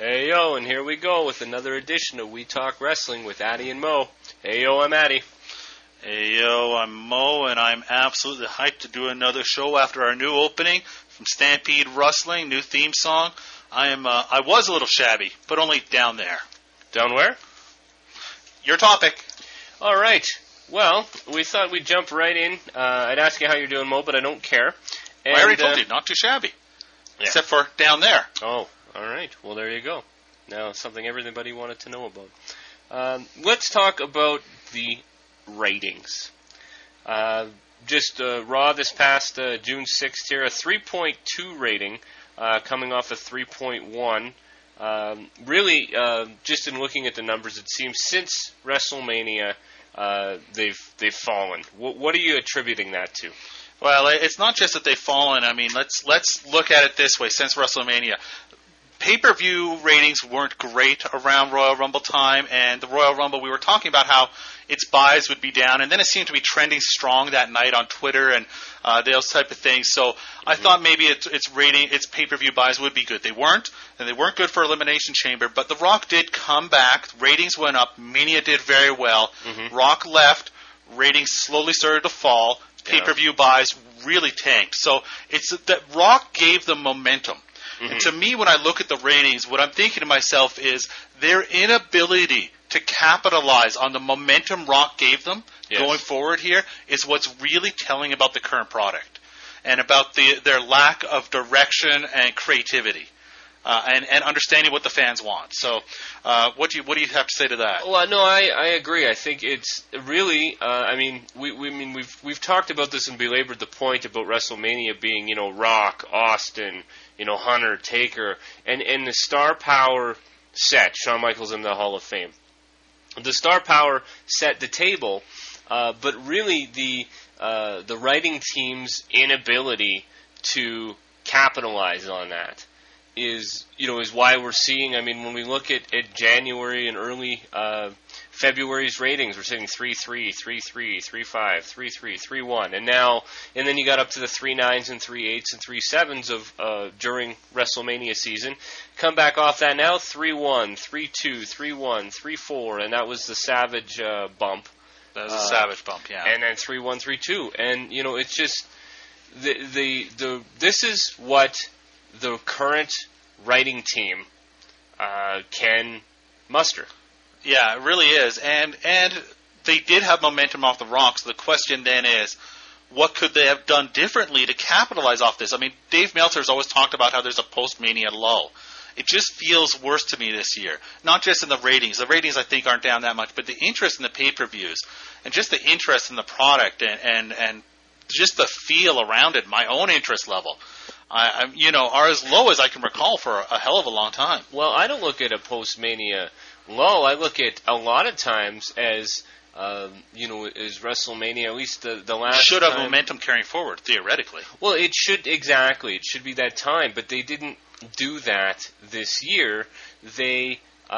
Hey yo, and here we go with another edition of We Talk Wrestling with Addy and Mo. Hey yo, I'm Addy. Hey yo, I'm Mo, and I'm absolutely hyped to do another show after our new opening from Stampede Wrestling, new theme song. I was a little shabby, but only down there. Down where? Your topic. All right. Well, we thought we'd jump right in. I'd ask you how you're doing, Mo, but I don't care. And, I already told you, not too shabby, except for down there. Oh, all right. Well, there you go. Now, something everybody wanted to know about. Let's talk about the ratings. Just Raw this past June 6th here, a 3.2 rating, coming off a 3.1. Really, just in looking at the numbers, it seems since WrestleMania, they've fallen. What are you attributing that to? Well, it's not just that they've fallen. I mean, let's look at it this way. Since WrestleMania, pay-per-view ratings weren't great around Royal Rumble time, and the Royal Rumble, we were talking about how its buys would be down, and then it seemed to be trending strong that night on Twitter and those type of things. So I thought maybe its pay-per-view buys would be good. They weren't, and they weren't good for Elimination Chamber, but The Rock did come back. Ratings went up. Mania did very well. Rock left. Ratings slowly started to fall. Pay-per-view buys really tanked. So it's that Rock gave them momentum. And to me, when I look at the ratings, what I'm thinking to myself is their inability to capitalize on the momentum Rock gave them going forward here is what's really telling about the current product and about their lack of direction and creativity and understanding what the fans want. So what do you have to say to that? Well, no, I agree. I think it's really, we've talked about this and belabored the point about WrestleMania being, Rock, Austin, Hunter, Taker, and the star power set. Shawn Michaels in the Hall of Fame. The star power set the table, but really the writing team's inability to capitalize on that is why we're seeing. I mean, when we look at January and early February's ratings, we're seeing 3.3, 3.3, 3.5, 3.3, 3.1, and then you got up to the 3.9s and 3.8s and 3.7s of during WrestleMania season. Come back off that now, 3.1, 3.2, 3.1, 3.4, and that was the Savage bump. That was a Savage bump, yeah. And then 3.1, 3.2, and it's just this is what the current writing team can muster. Yeah, it really is. And they did have momentum off the Rock, so the question then is, what could they have done differently to capitalize off this? I mean, Dave Meltzer's always talked about how there's a post-Mania lull. It just feels worse to me this year. Not just in the ratings. The ratings, I think, aren't down that much, but the interest in the pay-per-views and just the interest in the product and just the feel around it, my own interest level, are as low as I can recall for a hell of a long time. Well, I don't look at a post-Mania low. I look at a lot of times as, as WrestleMania, at least the last should have momentum carrying forward, theoretically. Well, it should be that time, but they didn't do that this year. They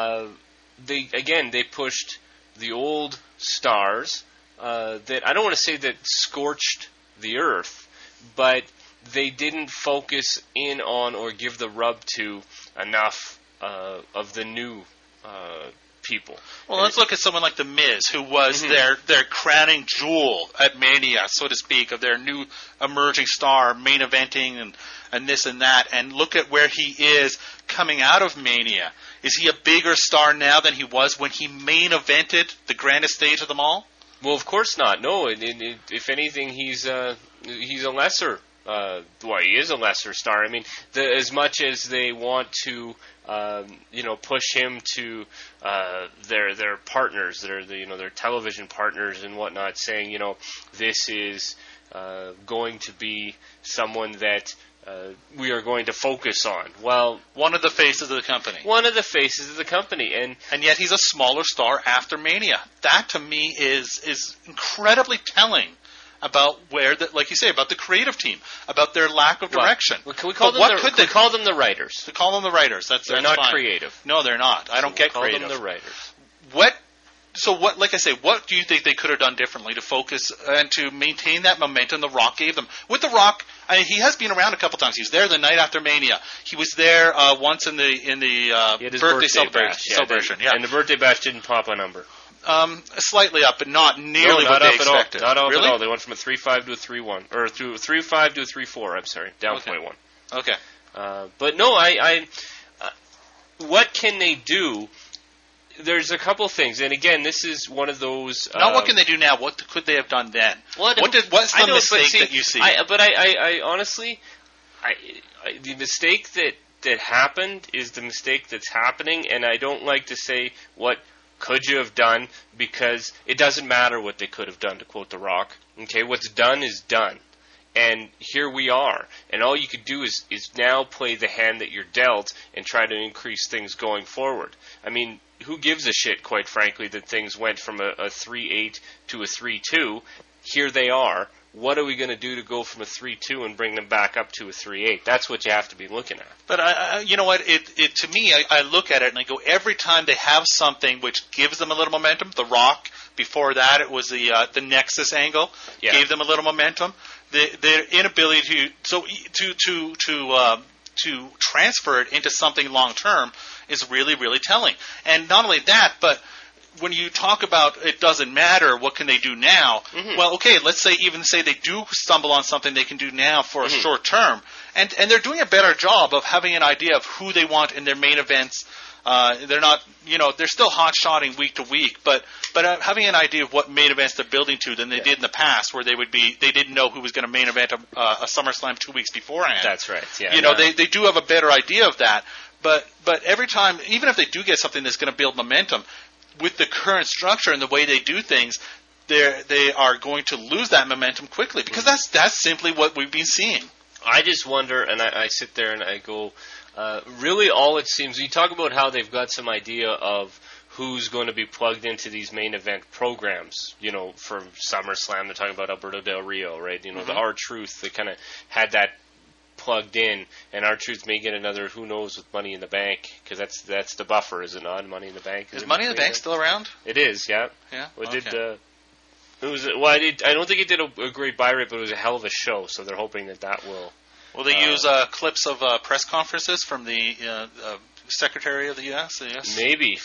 pushed the old stars that I don't want to say that scorched the earth, but they didn't focus in on or give the rub to enough of the new people. Well, let's look at someone like The Miz, who was their crowning jewel at Mania, so to speak, of their new emerging star, main eventing and this and that, and look at where he is coming out of Mania. Is he a bigger star now than he was when he main evented the grandest stage of them all? Well, of course not. No, if anything, he's a lesser. He is a lesser star. I mean, as much as they want to, push him to their partners, their television partners and whatnot, saying, this is going to be someone that we are going to focus on. Well, one of the faces of the company. One of the faces of the company, and yet he's a smaller star after Mania. That to me is incredibly telling about where, like you say, about the creative team, about their lack of direction. Well, can we call them call them the writers? To call them the writers. They're not fine. creative. No, they're not. I don't get call creative. Them the writers. what? Like I say, what do you think they could have done differently to focus and to maintain that momentum The Rock gave them? With The Rock, I mean, he has been around a couple times. He was there the night after Mania. He was there once in the birthday celebration. Yeah, and the birthday bash didn't pop a number. Slightly up, but not nearly what they expected. Not up really? at all. They went from a 3.5 to a 3.1, or through 3.5 to a 3.4. I'm sorry, down 0.1. Okay. But no, what can they do? There's a couple things, and again, this is one of those. Now, what can they do now? What could they have done then? What's the mistake that you see? I honestly, the mistake that happened is the mistake that's happening, and I don't like to say what could you have done, because it doesn't matter what they could have done, to quote The Rock. Okay, what's done is done. And here we are. And all you could do is now play the hand that you're dealt and try to increase things going forward. I mean, who gives a shit, quite frankly, that things went from a 3.8 to a 3.2? Here they are. What are we going to do to go from a 3.2 and bring them back up to a 3.8? That's what you have to be looking at. But you know what? It to me, I look at it and I go, every time they have something which gives them a little momentum. The Rock. Before that, it was the Nexus angle gave them a little momentum. Their inability to transfer it into something long term is really, really telling. And not only that, but when you talk about it doesn't matter, what can they do now? Mm-hmm. Well, okay, let's say they do stumble on something they can do now for a short term, and they're doing a better job of having an idea of who they want in their main events. They're not, they're still hot-shotting week to week, but having an idea of what main events they're building to than they did in the past, where they didn't know who was going to main event a SummerSlam 2 weeks beforehand. That's right. Yeah. They do have a better idea of that, but every time, even if they do get something that's going to build momentum, with the current structure and the way they do things, they are going to lose that momentum quickly, because that's simply what we've been seeing. I just wonder, and I sit there and I go, really all it seems, you talk about how they've got some idea of who's going to be plugged into these main event programs, for SummerSlam. They're talking about Alberto Del Rio, right? The R-Truth, they kind of had that plugged in, and R-Truth may get another who knows with Money in the Bank, because that's the buffer, is it not? Money in the Bank. Is Money in the Bank still around? It is, yeah. Yeah. I don't think it did a great buy rate, but it was a hell of a show. So they're hoping that will. Will they use clips of press conferences from the Secretary of the U.S.? Yes. Maybe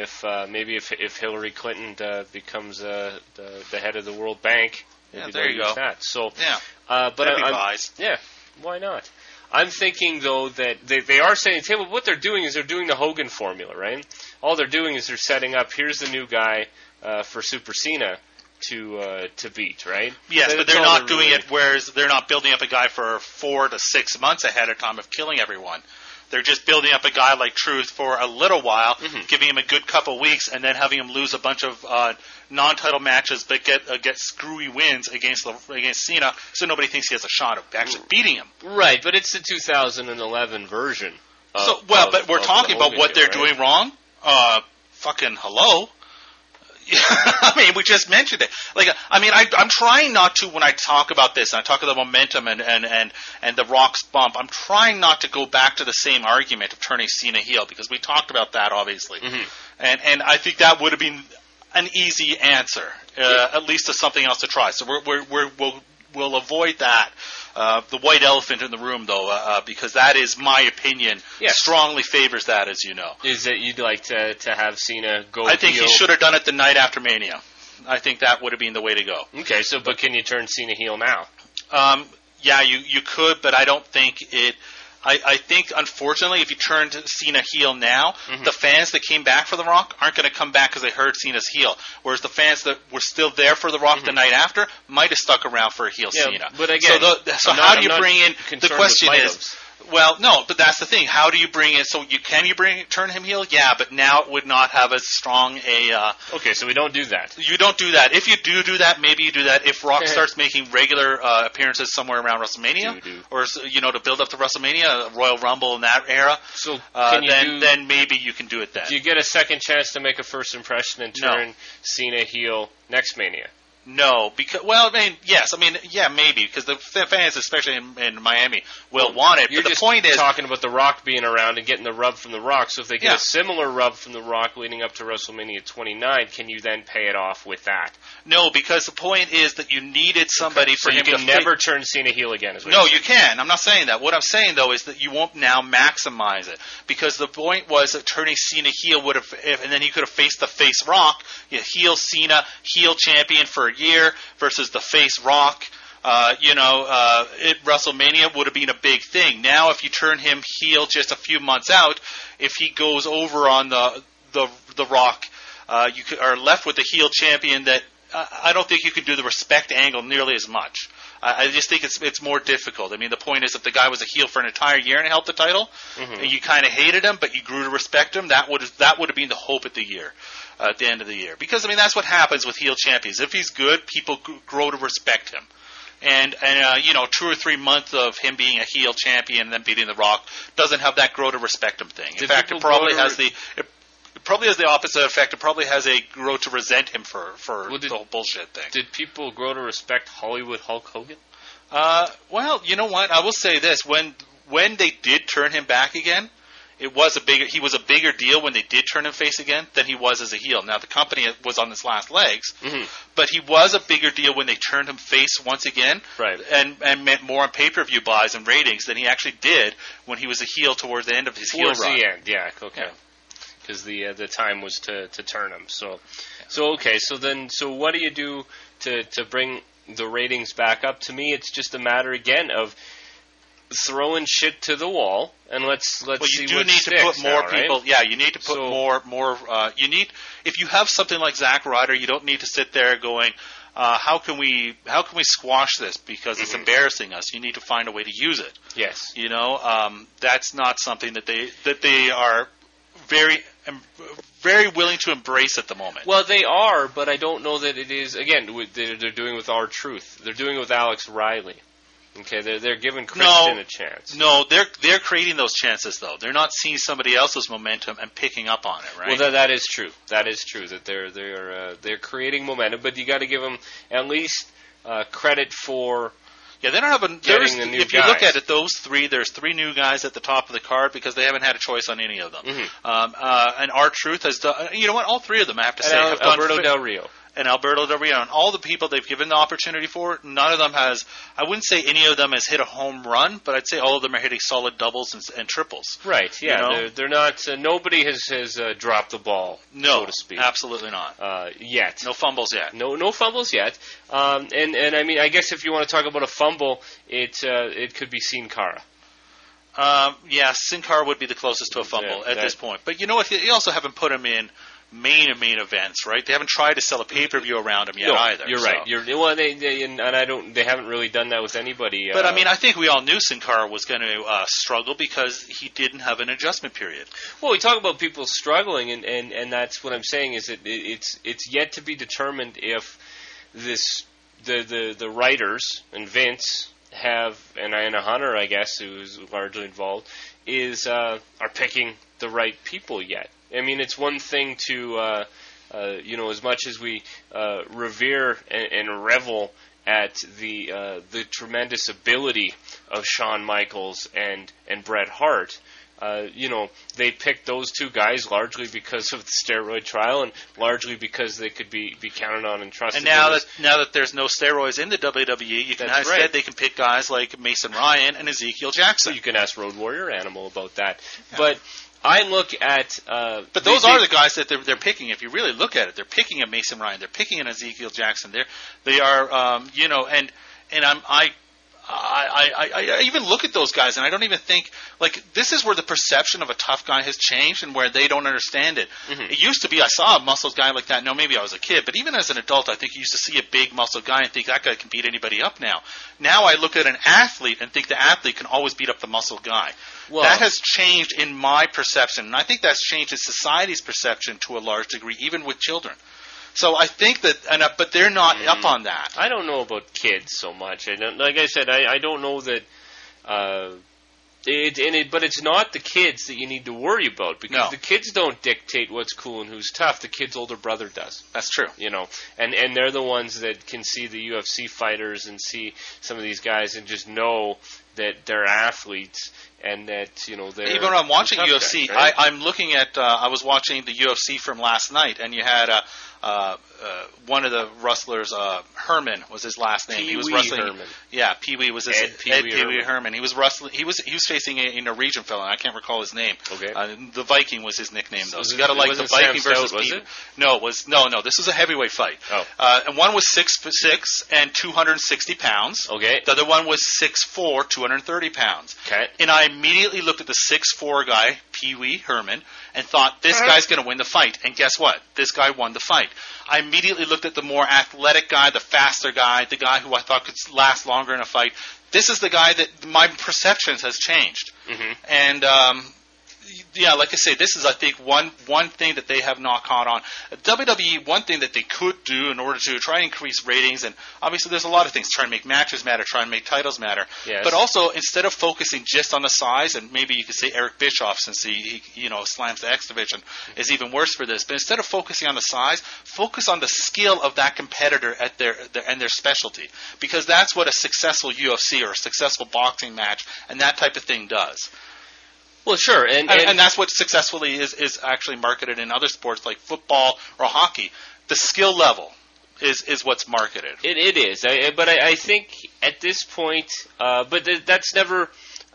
if Hillary Clinton becomes the head of the World Bank. Yeah, there you go. That. So yeah, but buys. Yeah, why not? I'm thinking though that they are saying, hey, well, what they're doing is they're doing the Hogan formula, right? All they're doing is they're setting up. Here's the new guy for Super Cena to beat, right? Yes, but they're not doing it. Whereas they're not building up a guy for 4 to 6 months ahead of time of killing everyone. They're just building up a guy like Truth for a little while, giving him a good couple weeks, and then having him lose a bunch of non-title matches, but get screwy wins against Cena, so nobody thinks he has a shot of actually beating him. Right, but it's the 2011 version. But we're talking about what they're doing wrong. Fucking hello. I mean, we just mentioned it. I'm trying not to, when I talk about this, and I talk about the momentum and the Rock's bump, I'm trying not to go back to the same argument of turning Cena heel, because we talked about that, obviously. And I think that would have been an easy answer, at least to something else to try. So we'll avoid that. The white elephant in the room, though, because that is my opinion, strongly favors that, as you know. Is that you'd like to have Cena go I think heel? He should have done it the night after Mania. I think that would have been the way to go. Okay, but can you turn Cena heel now? Yeah, you could, but I don't think it... I think, unfortunately, if you turn Cena heel now, the fans that came back for The Rock aren't going to come back because they heard Cena's heel. Whereas the fans that were still there for The Rock the night after might have stuck around for a heel Cena. But again, how do you bring in... The question is... Well, no, but that's the thing. How do you bring it? So turn him heel? Yeah, but now it would not have as strong a... Okay, so we don't do that. You don't do that. If you do that, maybe you do that. If Rock starts making regular appearances somewhere around WrestleMania, or to build up to WrestleMania, Royal Rumble in that era, so then maybe you can do it then. Do you get a second chance to make a first impression and turn Cena heel next Mania? No, because maybe because the fans, especially in Miami, will want it. You're but the just point is talking about The Rock being around and getting the rub from The Rock. So if they get a similar rub from The Rock leading up to WrestleMania 29, can you then pay it off with that? No, because the point is that you needed somebody for him to. You can never turn Cena heel again. No, you can. I'm not saying that. What I'm saying though is that you won't now maximize it because the point was that turning Cena heel would have, and then he could have faced the face Rock, heel Cena, heel champion for a year versus the face Rock. WrestleMania would have been a big thing. Now, if you turn him heel just a few months out, if he goes over on the Rock, you are left with a heel champion that I don't think you can do the respect angle nearly as much. I just think it's more difficult. I mean, the point is if the guy was a heel for an entire year and held the title, and you kind of hated him, but you grew to respect him, that would have been the hope at the end of the year. Because, I mean, that's what happens with heel champions. If he's good, people grow to respect him. And 2 or 3 months of him being a heel champion and then beating The Rock doesn't have that grow to respect him thing. In fact, it probably has the opposite effect. It probably has a grow to resent him for the whole bullshit thing. Did people grow to respect Hollywood Hulk Hogan? Well, you know what? I will say this: when they did turn him back again, he was a bigger deal when they did turn him face again than he was as a heel. Now the company was on its last legs, but he was a bigger deal when they turned him face once again, right? And meant more on pay-per-view buys and ratings than he actually did when he was a heel towards the end of his heel run. Towards the end, yeah, okay. Yeah. Because the time was to turn him. So what do you do to bring the ratings back up? To me, it's just a matter again of throwing shit to the wall and let's see what sticks. You do need to put more people. Right? Yeah, you need to put more. You need, if you have something like Zack Ryder, you don't need to sit there going, how can we squash this because it's embarrassing us. You need to find a way to use it. Yes. That's not something that they are very willing to embrace at the moment. Well, they are, but I don't know that it is. Again, they're doing with R-Truth. They're doing it with Alex Riley. Okay, they're giving Christian a chance. No, they're creating those chances though. They're not seeing somebody else's momentum and picking up on it, right? Well, that is true. That is true. That they're creating momentum, but you got to give them at least credit for. Yeah, they don't have a. If you look at it, there's 3 new guys at the top of the card because they haven't had a choice on any of them. And R-Truth has done. You know what? All 3 of them, I have to say, have done. Alberto Del Rio. And Alberto Del Rio, and all the people they've given the opportunity for, none of them has. I wouldn't say any of them has hit a home run, but I'd say all of them are hitting solid doubles and triples. Right? Yeah, they're not. Nobody has dropped the ball, so to speak. Absolutely not. Yet. No fumbles yet. No fumbles yet. And I mean, I guess if you want to talk about a fumble, it could be Sin Cara. Sin Cara would be the closest to a fumble at this point. But you know what? You also haven't put him in main events, right? They haven't tried to sell a pay-per-view around him yet either. You're right. They haven't really done that with anybody. But I mean, I think we all knew Sin Cara was going to struggle because he didn't have an adjustment period. Well, we talk about people struggling, and that's what I'm saying is that it's yet to be determined if the writers and Vince have and Hunter, I guess, who's largely involved, are picking the right people yet. I mean, it's one thing to, as much as we revere and revel at the tremendous ability of Shawn Michaels and Bret Hart, they picked those 2 guys largely because of the steroid trial and largely because they could be counted on and trusted. And now that there's no steroids in the WWE, instead they can pick guys like Mason Ryan and Ezekiel Jackson. So you can ask Road Warrior Animal about that. Yeah. But I look at... but those are the guys that they're picking. If you really look at it, they're picking a Mason Ryan. They're picking an Ezekiel Jackson. They are, I even look at those guys, and I don't even think, this is where the perception of a tough guy has changed and where they don't understand it. It used to be, I saw a muscled guy like that. No, maybe I was a kid, but even as an adult, I think you used to see a big muscled guy and think that guy can beat anybody up now. Now I look at an athlete and think the athlete can always beat up the muscled guy. Well, that has changed in my perception, and I think that's changed in society's perception to a large degree, even with children. So I think that, but they're not up on that. I don't know about kids so much. Like I said, I don't know that But it's not the kids that you need to worry about, because the kids don't dictate what's cool and who's tough. The kid's older brother does. That's true. And they're the ones that can see the UFC fighters and see some of these guys and just know that they're athletes and that they're even when I'm watching UFC, guys, right? I'm looking at. I was watching the UFC from last night, and you had one of the wrestlers, Herman was his last name. He was wrestling. Herman. Yeah, Pee Wee was his Ed Pee Wee Herman. He was wrestling. He was facing a Norwegian fellow, and I can't recall his name. Okay. The Viking was his nickname, though. So you got to like the Viking versus was Pee. it? No, it was no. This was a heavyweight fight. Oh. And one was 6'6" and 260 pounds. Okay. The other one was 6'4", 230 pounds. Okay. And I immediately looked at the 6'4" guy, Pee Wee Herman, and thought, this guy's going to win the fight. And guess what? This guy won the fight. I immediately looked at the more athletic guy, the faster guy, the guy who I thought could last longer in a fight. This is the guy that my perceptions has changed. Mm-hmm. And yeah, like I say, this is, I think, one thing that they have not caught on. WWE, one thing that they could do in order to try and increase ratings, and obviously there's a lot of things, try and make matches matter, try and make titles matter. Yes. But also, instead of focusing just on the size, and maybe you could say Eric Bischoff, since he slams the X Division, is even worse for this. But instead of focusing on the size, focus on the skill of that competitor at their specialty, because that's what a successful UFC or a successful boxing match and that type of thing does. Well, sure, and that's what successfully is actually marketed in other sports like football or hockey. The skill level is what's marketed. It is, but I think at this point, but that's never,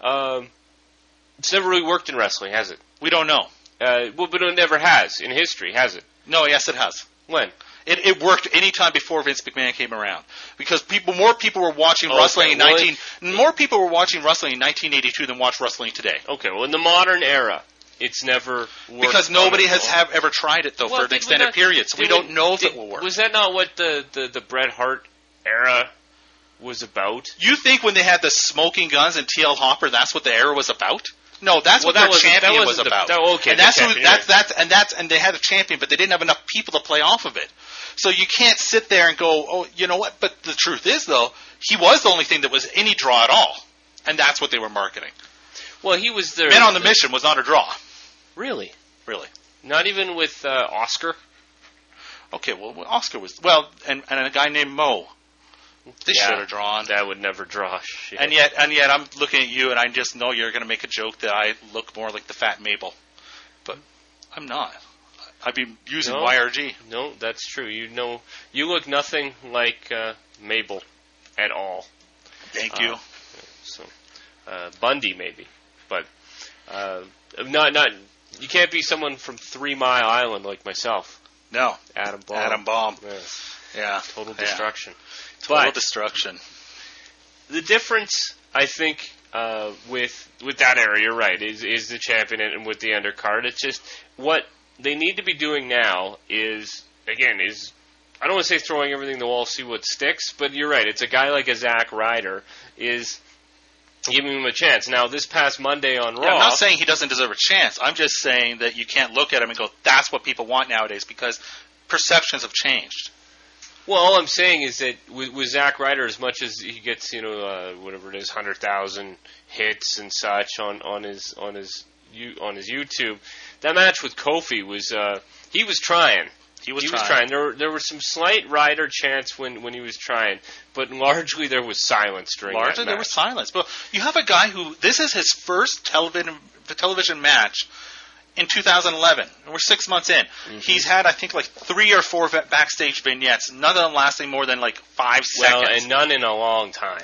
it's never really worked in wrestling, has it? We don't know. Well, but it never has in history, has it? No, yes, it has. When? It worked any time before Vince McMahon came around, because more people were watching wrestling more people were watching wrestling in 1982 than watch wrestling today. Okay, well, in the modern era, it's never worked. Because nobody has ever tried it, though, for an extended period, so we don't know if it will work. Was that not what the Bret Hart era was about? You think when they had the smoking guns and TL Hopper, that's what the era was about? No, that's what their champion was about. Okay, and and they had a champion, but they didn't have enough people to play off of it. So you can't sit there and go, oh, you know what? But the truth is, though, he was the only thing that was any draw at all, and that's what they were marketing. Well, he was there. Men on the Mission was not a draw. Really? Really. Not even with Oscar? Okay, well, Oscar was and a guy named Mo. They should have drawn. That would never draw. Shit. And yet, I'm looking at you, and I just know you're going to make a joke that I look more like the Fat Mabel, but I'm not. I've been using YRG. No, that's true. You look nothing like Mabel at all. Thank you. So, Bundy maybe, but not. You can't be someone from 3 Mile Island like myself. No, Adam Baum. Adam Baum. Yeah, total destruction. Total destruction. The difference, I think, with that era, you're right, is the champion and with the undercard. It's just what they need to be doing now is I don't want to say throwing everything to the wall, see what sticks, but you're right. It's a guy like a Zack Ryder is giving him a chance. Now, this past Monday on Raw... I'm not saying he doesn't deserve a chance. I'm just saying that you can't look at him and go, that's what people want nowadays, because perceptions have changed. Well, all I'm saying is that with Zack Ryder, as much as he gets, whatever it is, 100,000 hits and such on his YouTube, that match with Kofi was he was trying. He was trying. There was some slight Ryder chants when he was trying, but largely there was silence during that match. There was silence. But you have a guy who this is his first television match in 2011. We're 6 months in. Mm-hmm. He's had, I think, like 3 or 4 backstage vignettes, none of them lasting more than like 5 seconds. Well, and none in a long time.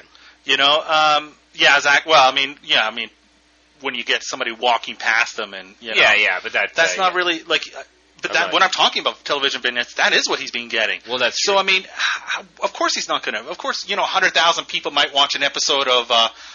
Zach. Well, I mean, when you get somebody walking past them, and but that's not really like. But when I'm talking about television vignettes, that is what he's been getting. Well, that's true. So I mean, of course he's not going to. Of course, 100,000 people might watch an episode of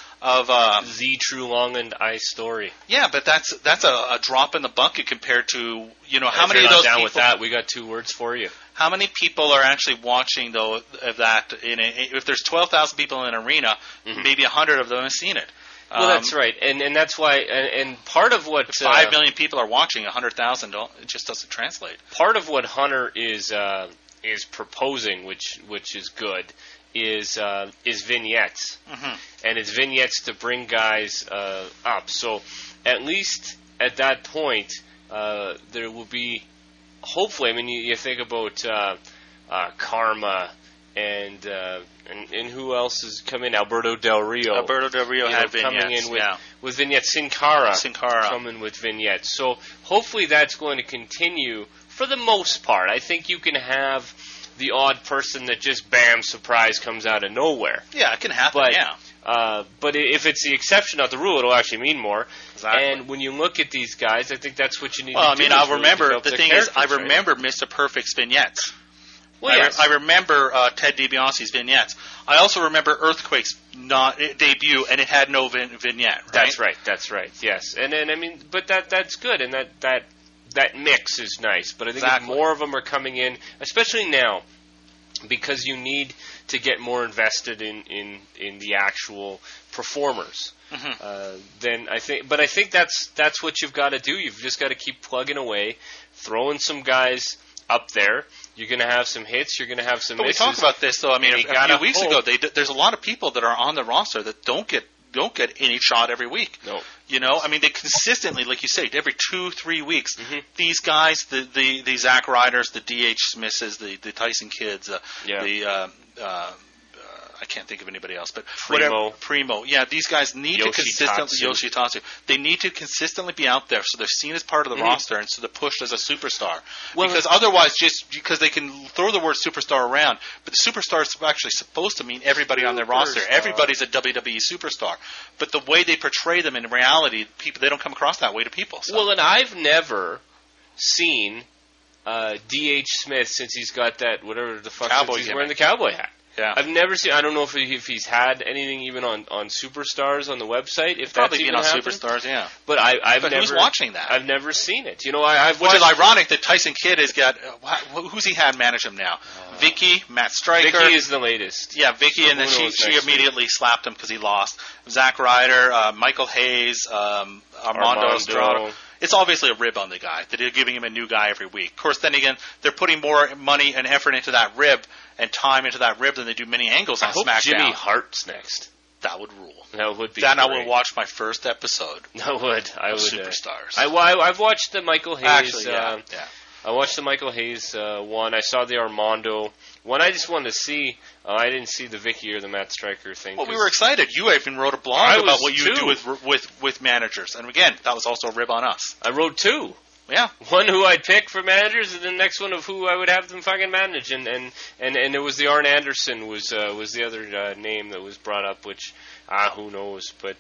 The True Long and Ice Story. Yeah, but that's a drop in the bucket compared to how many of those down people. With that, we got 2 words for you. How many people are actually watching though of that? If there's 12,000 people in an arena, maybe 100 of them have seen it. Well, that's right, and that's why, and part of what 5 million people are watching, 100,000, it just doesn't translate. Part of what Hunter is proposing, which is good, is vignettes, and it's vignettes to bring guys up. So at least at that point, there will be, hopefully. I mean, you think about Karma and who else has come in? Alberto Del Rio. Alberto Del Rio had vignettes. Coming in with vignettes. Sin Cara coming with vignettes. So hopefully that's going to continue for the most part. I think you can have the odd person that just, bam, surprise, comes out of nowhere. Yeah, it can happen, But if it's the exception, not the rule, it'll actually mean more. Exactly. And when you look at these guys, I think that's what you need to do. Well, I mean, I'll remember, the thing is, I remember Mr. Perfect's vignettes. Well, yes. I remember Ted DiBiase's vignettes. I also remember Earthquake's debut, and it had no vignette, right? That's right, yes. And then, I mean, but that's good, and that mix is nice. But I think if more of them are coming in, especially now, because you need to get more invested in the actual performers. Then I think that's what you've got to do. You've just got to keep plugging away, throwing some guys up there. You're going to have some hits. You're going to have some misses. But we talked about this, though. I mean, a few weeks ago, there's a lot of people that are on the roster that don't get any shot every week. No. You know, I mean, they consistently, like you say, every 2-3 weeks, these guys, the Zach Ryders, the D.H. Smiths, the Tyson Kidds, I can't think of anybody else, but Primo. Yeah, these guys need to consistently Yoshitatsu. They need to consistently be out there, so they're seen as part of the roster, and so they're pushed as a superstar. Well, because otherwise, just because they can throw the word superstar around, but the superstar is actually supposed to mean everybody on their roster. Everybody's a WWE superstar, but the way they portray them in reality, they don't come across that way to people. So. Well, and I've never seen D.H. Smith since he's got that whatever the fuck he's wearing the cowboy hat. Yeah. I've never seen. I don't know if he's had anything even on Superstars on the website. If probably that's even on happened. Superstars, yeah. But I've never. Who's watching that? I've never seen it. You know, I've which watched, is ironic that Tyson Kidd has got. Who's he had manage him now? Vicky, Matt Stryker. Vicky is the latest. Yeah, Vicky, and then she immediately slapped him because he lost. Zach Ryder, Michael Hayes, Armando Estrada. It's obviously a rib on the guy, that they're giving him a new guy every week. Of course, then again, they're putting more money and effort into that rib and time into that rib than they do many angles on SmackDown. I hope Jimmy Hart's next. That would rule. That would be Then great. I will watch my first episode I would. Superstars. I've watched the Michael Hayes. Actually, yeah. I watched the Michael Hayes one. I saw the Armando one. I just wanted to see. I didn't see the Vicky or the Matt Stryker thing. Well, we were excited. You even wrote a blog about what you would do with managers. And again, that was also a rib on us. I wrote two. Yeah. One who I'd pick for managers, and the next one of who I would have them fucking manage. And it was the Arn Anderson was the other name that was brought up, which who knows. But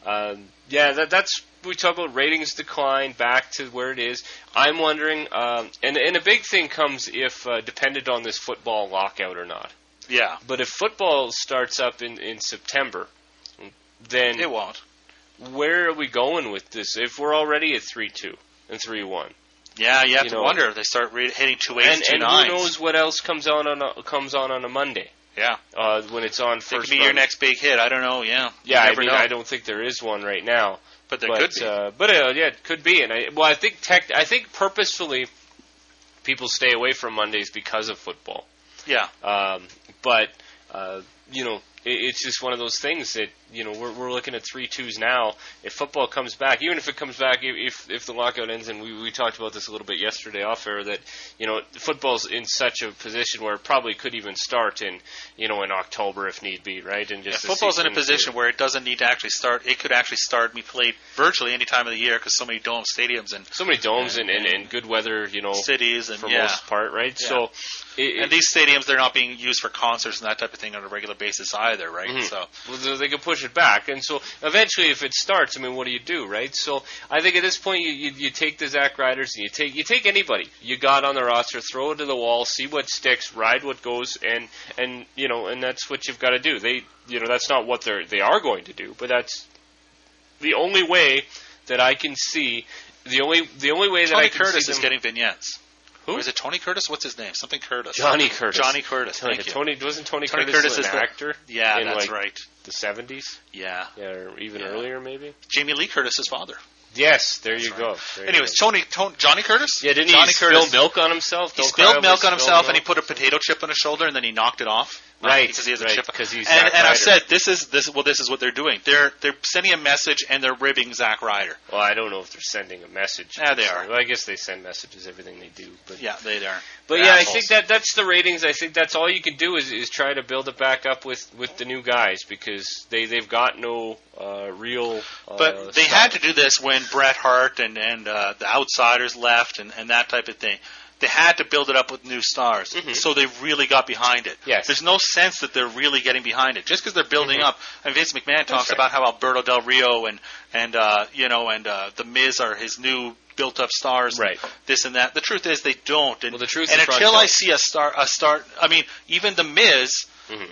that's. We talk about ratings decline back to where it is. I'm wondering, and a big thing comes if dependent on this football lockout or not. Yeah. But if football starts up in September, then it won't. Where are we going with this? If we're already at 3-2 and 3-1. Yeah, you have to wonder if they start hitting 2 8s, 2 9s. And who knows what else comes on a Monday? Yeah. When it's on first. It could be your next big hit. I don't know. Yeah. Yeah. I don't think there is one right now. But there could be. It could be. And I think purposefully people stay away from Mondays because of football. Yeah. It's just one of those things that, we're looking at 3-2s now. If football comes back, even if it comes back, if the lockout ends, and we talked about this a little bit yesterday off air, that, football's in such a position where it probably could even start in October if need be, right? And just football's in a position where it doesn't need to actually start. It could actually start and be played virtually any time of the year because so many dome stadiums and good weather, cities and for most part, right? Yeah. So, and these stadiums, they're not being used for concerts and that type of thing on a regular basis either, right? Mm-hmm. So they can push it back, and so eventually, if it starts, what do you do, right? So I think at this point, you take the Zach Ryders and you take anybody you got on the roster, throw it to the wall, see what sticks, ride what goes, and that's what you've got to do. That's not what they are going to do, but that's the only way that I can see. The only way that I can Curtis see is getting vignettes. Who? Or is it Tony Curtis? What's his name? Something Curtis. Johnny Curtis. Johnny Curtis. Thank you. Wasn't Tony Curtis an actor? Yeah, in that's right. The 70s? Yeah. Or even earlier, maybe? Jamie Lee Curtis's father. Yes, there you go. Anyways, Johnny Curtis? Yeah, didn't he spill milk on himself? He spilled milk on himself, and he put a potato chip on his shoulder, and then he knocked it off. Right, because he has a right, chip. 'cause he's and Zack I've Ryder. said this is what they're doing. They're sending a message and they're ribbing Zack Ryder. Well, I don't know if they're sending a message. Yeah, they are. Well, I guess they send messages everything they do. But Yeah, they are. But They're yeah, assholes. I think that's the ratings. I think that's all you can do is try to build it back up with the new guys because they've got no real. But they had to do this when Bret Hart and the Outsiders left and that type of thing. They had to build it up with new stars, so they really got behind it. Yes. There's no sense that they're really getting behind it just because they're building up. And Vince McMahon talks right. about how Alberto Del Rio and the Miz are his new built-up stars, Right. and this and that. The truth is they don't. And, Well, the truth and is Ron until I Kelly. see a start. I mean, even the Miz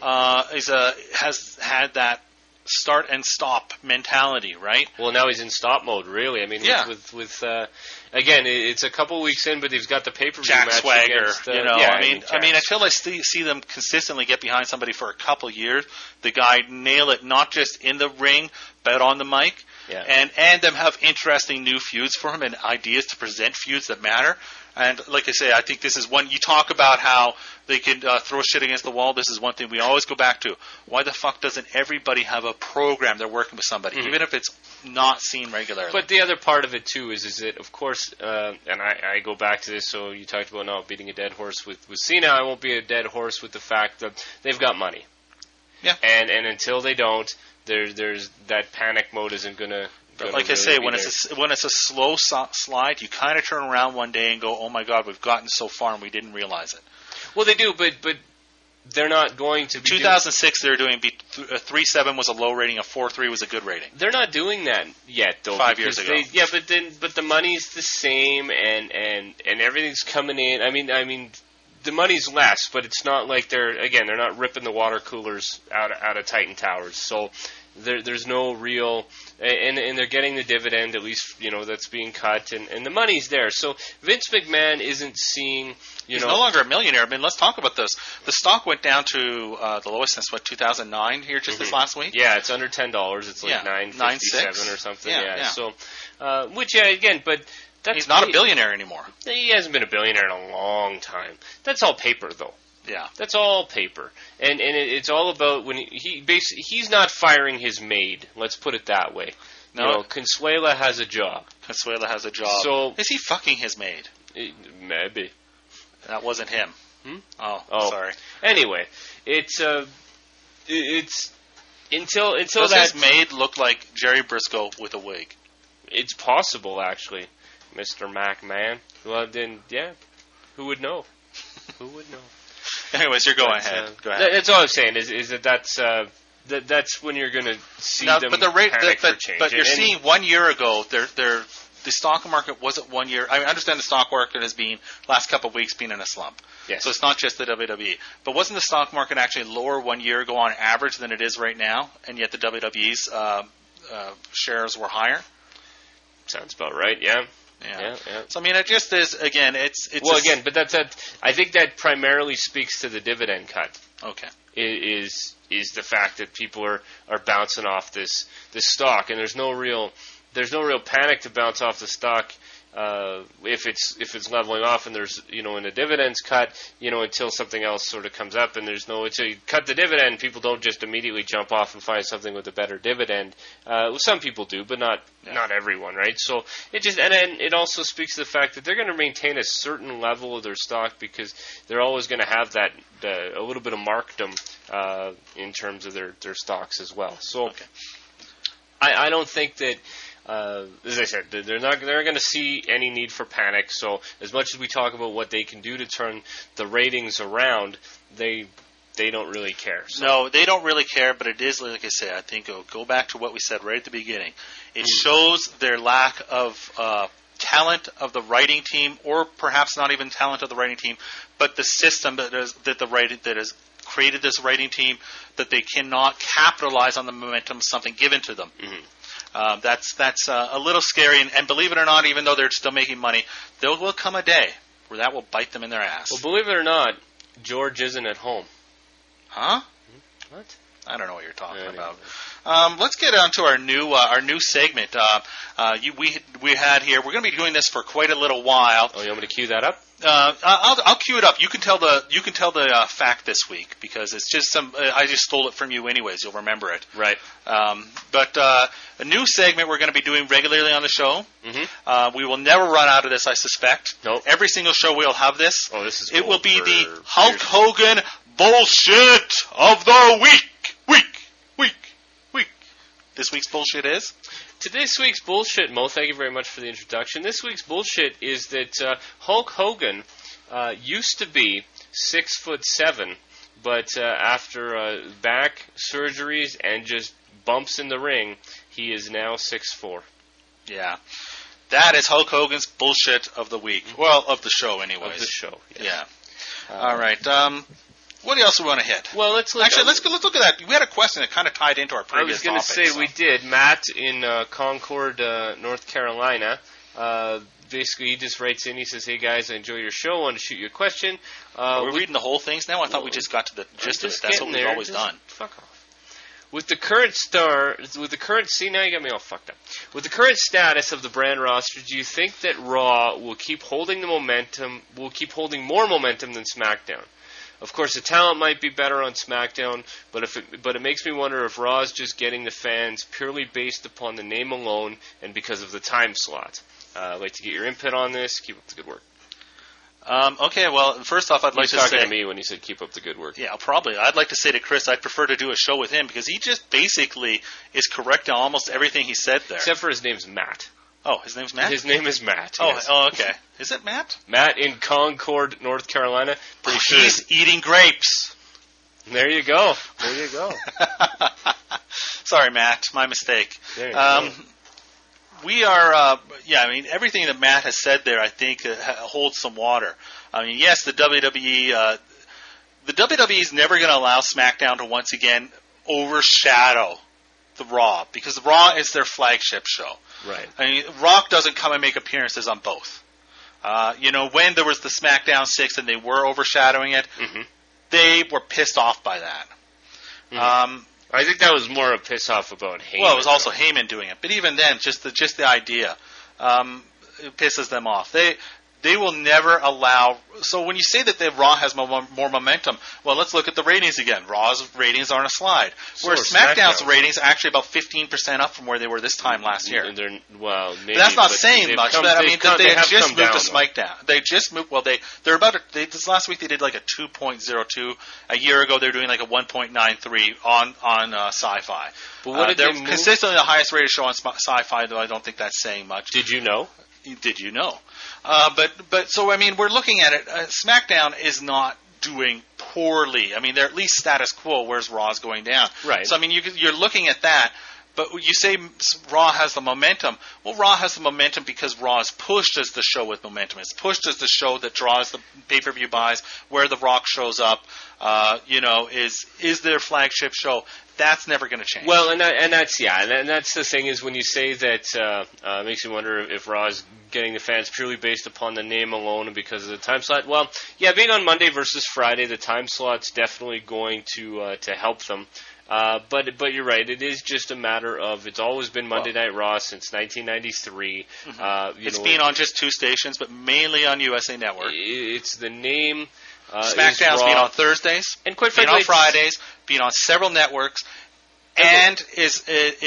has had that start and stop mentality, right? Well, now he's in stop mode, really. I mean, Yeah. with again, it's a couple weeks in, but he's got the pay-per-view Jack match Swagger, against, I mean, Jack. until I see them consistently get behind somebody for a couple years, the guy nail it not just in the ring but on the mic, Yeah. and them have interesting new feuds for him and ideas to present feuds that matter. And like I say, I think this is one you talk about how they can throw shit against the wall. This is one thing we always go back to. Why the fuck doesn't everybody have a program they're working with somebody, even if it's not seen regularly? But the other part of it too is that, of course, and I go back to this. So you talked about not beating a dead horse with Cena. I won't be a dead horse with the fact that they've got money. Yeah. And until they don't, there's that panic mode isn't gonna. Like I say, when it's a slow slide, you kind of turn around one day and go, "Oh my God, we've gotten so far and we didn't realize it." Well, they do, but they're not going to be. 2006, they were doing 3.7 was a low rating, a 4.3 was a good rating. They're not doing that yet, though. 5 years ago. But the money's the same, and everything's coming in. I mean, the money's less, but it's not like they're not ripping the water coolers out of Titan Towers. So there's no real, and they're getting the dividend, at least, that's being cut, and the money's there. So Vince McMahon isn't seeing, He's no longer a millionaire. I mean, let's talk about this. The stock went down to the lowest since 2009 here just this last week. Yeah, it's under $10. It's like $9.57 or something. Yeah. So, again, but that's he's not a billionaire anymore. He hasn't been a billionaire in a long time. That's all paper, though. Yeah, that's all paper, and it's all about when he's not firing his maid. Let's put it that way. No, Consuela has a job. Consuela has a job. So is he fucking his maid? Maybe that wasn't him. Oh, sorry. Anyway, it's until Does that his maid look like Jerry Briscoe with a wig? It's possible, actually, Mr. McMahon. Well, then, yeah, who would know? Who would know? Anyways, you're going ahead. Go ahead. That's all I'm saying is that's when you're going to see them panic for change. But you're seeing 1 year ago, the stock market wasn't 1 year. I understand the stock market has been last couple of weeks been in a slump. Yes. So it's not just the WWE. But wasn't the stock market actually lower 1 year ago on average than it is right now? And yet the WWE's shares were higher. Sounds about right. Yeah. Yeah. So I mean, it just is. Again, it's but that's I think that primarily speaks to the dividend cut. Okay. Is the fact that people are bouncing off this stock, and there's no real panic to bounce off the stock if it's leveling off, and there's in a dividends cut until something else sort of comes up, and until you cut the dividend, people don't just immediately jump off and find something with a better dividend. Some people do, but not everyone, right? So it also speaks to the fact that they're going to maintain a certain level of their stock because they're always going to have that a little bit of markdom in terms of their stocks as well. So okay. I don't think that. As I said, they're going to see any need for panic. So as much as we talk about what they can do to turn the ratings around, they don't really care. So. No, they don't really care. But it is, like I say, I think it'll go back to what we said right at the beginning. It shows their lack of talent of the writing team, or perhaps not even talent of the writing team, but the system that has created this writing team, that they cannot capitalize on the momentum of something given to them. Mm-hmm. That's a little scary, and believe it or not, even though they're still making money, there will come a day where that will bite them in their ass. Well, believe it or not, George isn't at home. Huh? What? I don't know what you're talking Yeah, about. Let's get on to our new segment. We had here. We're going to be doing this for quite a little while. Oh, you want me to cue that up? I'll cue it up. You can tell the fact this week because it's just some. I just stole it from you anyways. You'll remember it. Right. But a new segment we're going to be doing regularly on the show. Mm-hmm. We will never run out of this, I suspect. Nope. Every single show we'll have this. Oh, this is. It will be the for Hulk Hogan bullshit of the week. This week's bullshit is. This week's bullshit, Mo, thank you very much for the introduction. This week's bullshit is that Hulk Hogan used to be 6'7", but after back surgeries and just bumps in the ring, he is now 6'4". Yeah. That is Hulk Hogan's bullshit of the week. Well, of the show, anyways. Of the show, yes. Yeah. All right. What else do we want to hit? Well, let's look look at that. We had a question that kind of tied into our previous topic. I was going to say we did. Matt in Concord, North Carolina. Basically, he just writes in. He says, "Hey guys, I enjoy your show. I want to shoot you a question." We're reading the whole things now. I thought we just got to the gist of it. That's what we've always done. Fuck off. With the current now you got me all fucked up. With the current status of the brand roster, do you think that Raw will keep holding more momentum than SmackDown? Of course, the talent might be better on SmackDown, but it makes me wonder if Raw is just getting the fans purely based upon the name alone and because of the time slot. I'd like to get your input on this. Keep up the good work. Okay, well, first off, I'd like to say... He's talking to me when he said keep up the good work. Yeah, probably. I'd like to say to Chris, I'd prefer to do a show with him because he just basically is correct on almost everything he said there. Except for his name's Matt. Oh, his name's Matt? His name is Matt. Oh, yes. oh, okay. Is it Matt? Matt in Concord, North Carolina. Pretty sure. He's eating grapes. There you go. Sorry, Matt. My mistake. There you go. We are, I mean, everything that Matt has said there, I think, holds some water. I mean, yes, the WWE is never going to allow SmackDown to once again overshadow the Raw because the Raw is their flagship show. Right. I mean, Rock doesn't come and make appearances on both. When there was the SmackDown 6 and they were overshadowing it, mm-hmm. they were pissed off by that. Mm-hmm. I think that was more a piss off about Heyman. Well, it was also Heyman doing it, but even then, just the idea it pisses them off. They will never allow. So when you say that the Raw has more momentum, well, let's look at the ratings again. Raw's ratings are on a slide, whereas SmackDown's ratings are actually about 15% up from where they were this time last year. Maybe, but that's not saying much. They just moved to SmackDown. They just moved. Well, they're about. This last week they did like a 2.02. A year ago they were doing like a 1.93 on Sci-Fi. But what did they're they move? Consistently the highest rated show on Sci-Fi, though I don't think that's saying much. Did you know? Did you know? So I mean, we're looking at it. SmackDown is not doing poorly. I mean, they're at least status quo, whereas Raw's going down. Right. So I mean, you're looking at that. But you say Raw has the momentum. Well, Raw has the momentum because Raw is pushed as the show with momentum. It's pushed as the show that draws the pay-per-view buys, where The Rock shows up. Is their flagship show. That's never going to change. Well, and that's the thing is when you say that, it makes you wonder if Raw is getting the fans purely based upon the name alone and because of the time slot. Well, yeah, being on Monday versus Friday, the time slot's definitely going to help them. But you're right. It is just a matter of it's always been Monday Night Raw since 1993. Mm-hmm. It's been on just two stations, but mainly on USA Network. It's the name. SmackDown's been on Thursdays, and quite frankly, on Fridays, been on several networks, and it's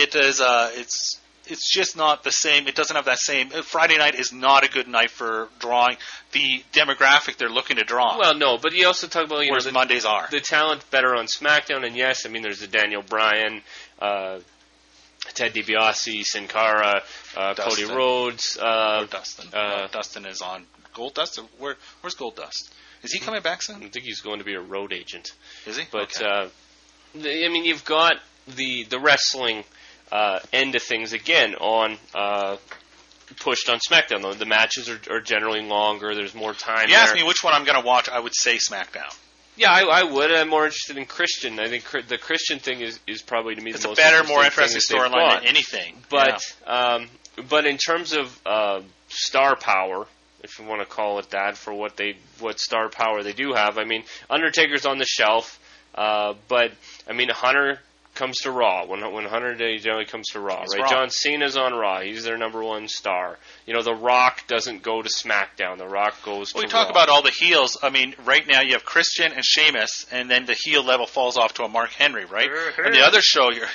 just not the same. It doesn't have that same. Friday night is not a good night for drawing the demographic they're looking to draw. Well, no, but you also talk about whereas Mondays are the talent better on SmackDown, and yes, I mean there's the Daniel Bryan, Ted DiBiase, Sin Cara, Cody Rhodes, Dustin. Dustin is on Goldust. Where's Goldust? Is he coming back soon? I think he's going to be a road agent. Is he? But okay. I mean, you've got the wrestling end of things again on pushed on SmackDown. The matches are generally longer. There's more time. If you ask me which one I'm going to watch, I would say SmackDown. Yeah, I would. I'm more interested in Christian. I think the Christian thing is probably to me it's the most more interesting storyline than anything. But in terms of star power, if you want to call it that, for what star power they do have, I mean, Undertaker's on the shelf, but I mean Hunter comes to Raw. When Hunter generally comes to Raw, He's right? Raw. John Cena's on Raw. He's their number one star. The Rock doesn't go to SmackDown. The Rock goes to Well, we talk Raw. about all the heels. I mean, right now you have Christian and Sheamus, and then the heel level falls off to a Mark Henry, right? And the other show, you're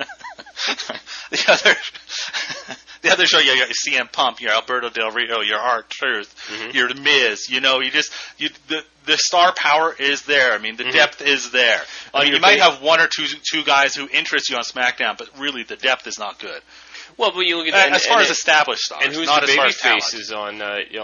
the other show, you're CM Punk, you're Alberto Del Rio, you're R-Truth, you're The Miz. The star power is there. I mean, the depth is there. I mean, you might have one or two guys who interest you on SmackDown, but really the depth is not good. Well, but you look at as far as established stars, and who's not the as far baby as talent. faces on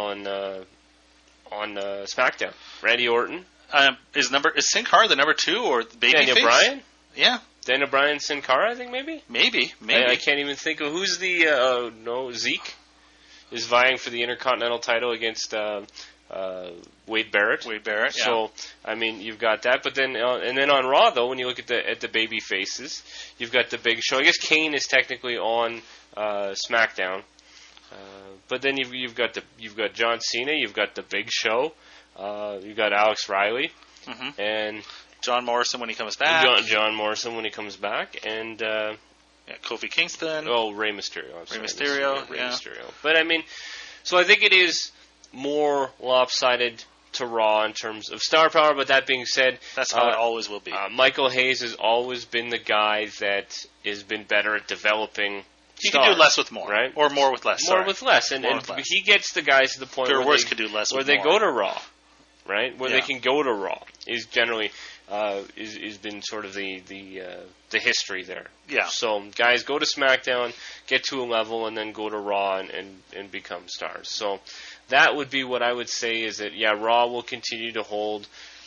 SmackDown? Randy Orton, Is Sin Cara the number 2 or the baby Daniel face? Bryan, Yeah, Daniel Bryan, Sin Cara, I think maybe. maybe. I can't even think of who's the Zeke is vying for the Intercontinental title against Wade Barrett. Yeah. So I mean, you've got that, but then and then on Raw though, when you look at the baby faces, you've got the Big Show. I guess Kane is technically on SmackDown, but then you've got John Cena, you've got the Big Show, you've got Alex Riley, and John Morrison when he comes back. John Morrison when he comes back, and Kofi Kingston. Rey Mysterio. Rey Mysterio. Rey Mysterio. But I mean, so I think it is more lopsided to Raw in terms of star power. But that being said, That's how it always will be. Michael Hayes has always been the guy that has been better at developing. He stars, can do less with more, right? Or more with less. More with less, and with less. he gets the guys to the point Pure where Worst they could do less where with they more. go to Raw, right? Where they Yeah. can go to Raw is generally is been sort of the history there. Yeah. So guys go to SmackDown, get to a level, and then go to Raw and become stars. So that would be what I would say is that Raw will continue to hold.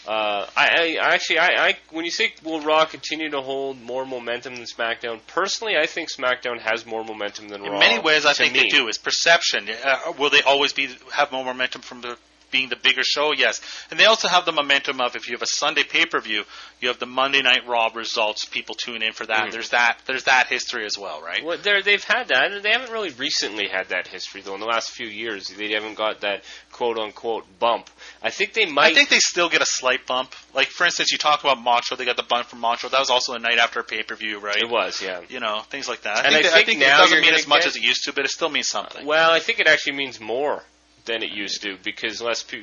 I when you say will Raw continue to hold more momentum than SmackDown, personally, I think SmackDown has more momentum than Raw. In many ways, I think me. they do. It's perception. Will they always have more momentum from being the bigger show? Yes. And they also have the momentum of, if you have a Sunday pay-per-view, you have the Monday Night Raw results, people tune in for that. There's that history as well, right? Well, they've had that. They haven't really recently had that history, though. In the last few years, they haven't got that quote-unquote bump. I think they might. I think they still get a slight bump. Like, for instance, you talk about Macho, they got the bump from Macho. That was also a night after a pay-per-view, right? It was, yeah. Things like that. And I think it now doesn't you're mean gonna as much get- as it used to, but it still means something. Well, I think it actually means more than it used to because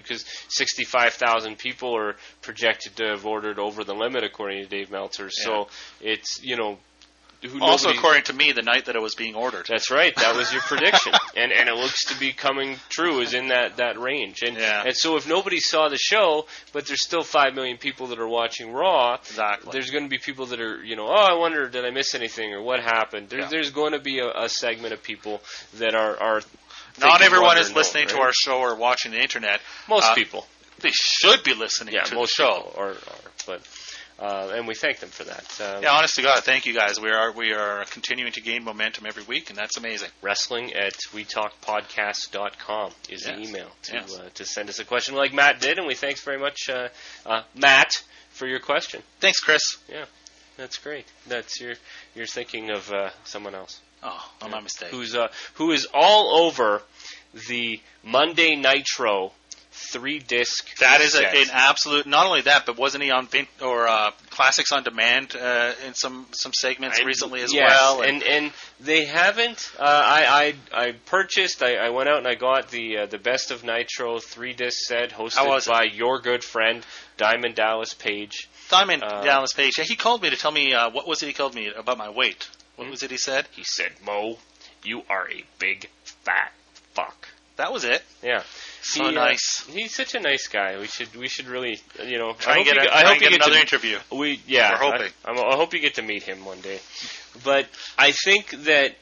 65,000 people are projected to have ordered over the limit, according to Dave Meltzer. So it's Also, according to me, the night that it was being ordered. That's right. That was your prediction, and it looks to be coming true. Is in that range, and so if nobody saw the show, but there's still 5 million people that are watching Raw. Exactly. There's going to be people that are I wonder, did I miss anything or what happened? There's going to be a segment of people that are not everyone wonder, is listening to our show or watching the internet. Most people. They should be listening to most the show. people are, but. And we thank them for that. Honest to God, thank you guys. We are continuing to gain momentum every week, and that's amazing. Wrestling at WeTalkPodcast.com is the email to send us a question like Matt did, and we thanks very much, Matt, for your question. Thanks, Chris. Yeah, that's great. That's you're thinking of someone else. Oh, my mistake. Who is all over the Monday Nitro 3-disc. That is set. an absolute. Not only that, but wasn't he on Classics on Demand in some segments recently as well? And they haven't. I purchased. I went out and I got the Best of Nitro 3-disc set hosted by your good friend Diamond Dallas Page. Dallas Page. Yeah, he called me to tell me what was it he called me about my weight. What was it he said? He said, "Mo, you are a big fat fuck." That was it. Yeah. So nice. He's such a nice guy. We should really, try and get another interview. We're hoping. I hope you get to meet him one day. But I think that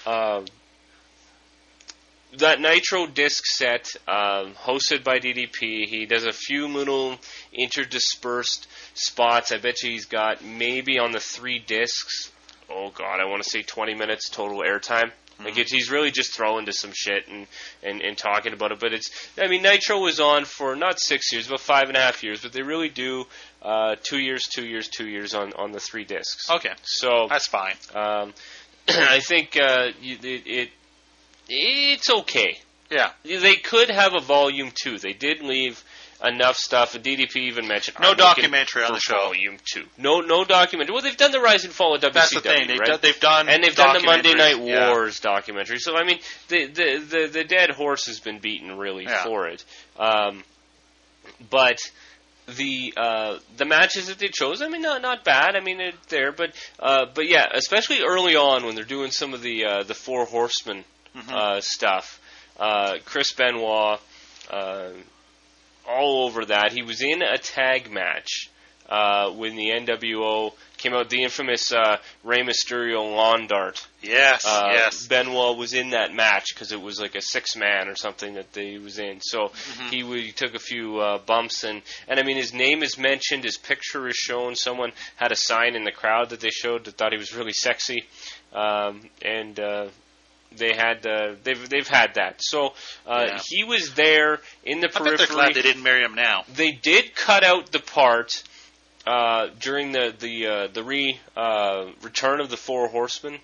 that Nitro disc set, hosted by DDP, he does a few little interdispersed spots. I bet you he's got maybe on the 3 discs. Oh God, I want to say 20 minutes total airtime. Like he's really just throwing to some shit and talking about it. But Nitro was on for not 6 years, but 5.5 years. But they really do 2 years on the 3 discs. Okay, so that's fine. I think it's okay. Yeah, they could have a volume 2. They did leave enough stuff. And DDP even mentioned no documentary on the show. Volume 2. No documentary. Well, they've done the Rise and Fall of WCW. That's the thing. They've done the Monday Night Wars documentary. So I mean, the dead horse has been beaten really for it. But the matches that they chose, I mean, not bad. I mean, they're there, but yeah, especially early on when they're doing some of the Four Horsemen stuff. Chris Benoit, all over that. He was in a tag match when the NWO came out. The infamous Rey Mysterio lawn dart. Yes. Benoit was in that match because it was like a 6-man or something that he was in. So he took a few bumps, and I mean, his name is mentioned, his picture is shown. Someone had a sign in the crowd that they showed that thought he was really sexy, and they've had that. So he was there in the periphery. I bet they're glad they didn't marry him now. They did cut out the part during the return of the Four Horsemen.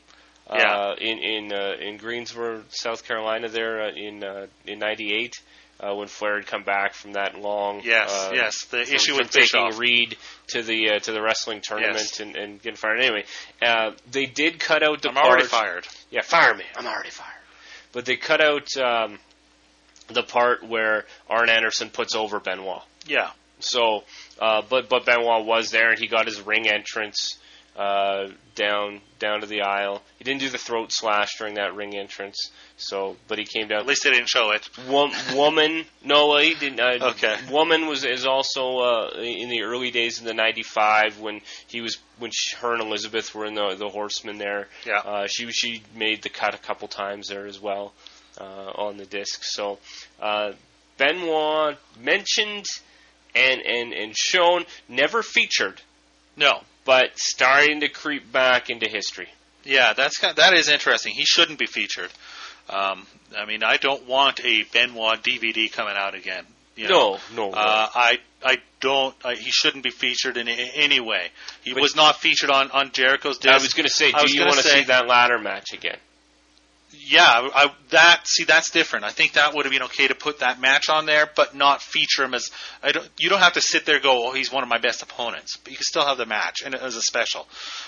In Greensboro, South Carolina, there in '98, when Flair had come back from that long the issue with taking Bischoff. Reed to the wrestling tournament and getting fired. Anyway, they did cut out the I'm part. already fired. Yeah, fire me. I'm already fired. But they cut out the part where Arn Anderson puts over Benoit. Yeah. So, but Benoit was there, and he got his ring entrance down to the aisle. He didn't do the throat slash during that ring entrance. So, but he came down. At least they didn't show it. Woman, no, he didn't. Okay. Woman is also in the early days in the '95 when her and Elizabeth were in the Horsemen there. Yeah. She made the cut a couple times there as well on the disc. So, Benoit mentioned and shown, never featured. No. But starting to creep back into history. Yeah, that is interesting. He shouldn't be featured. I mean, I don't want a Benoit DVD coming out again. You know? No. I don't. He shouldn't be featured in any way. He was not featured on Jericho's disc. I was going to say, do you want to see that ladder match again? Yeah, that's different. I think that would have been okay to put that match on there, but not feature him as. You don't have to sit there and go, "Oh, he's one of my best opponents," but you can still have the match and as a special.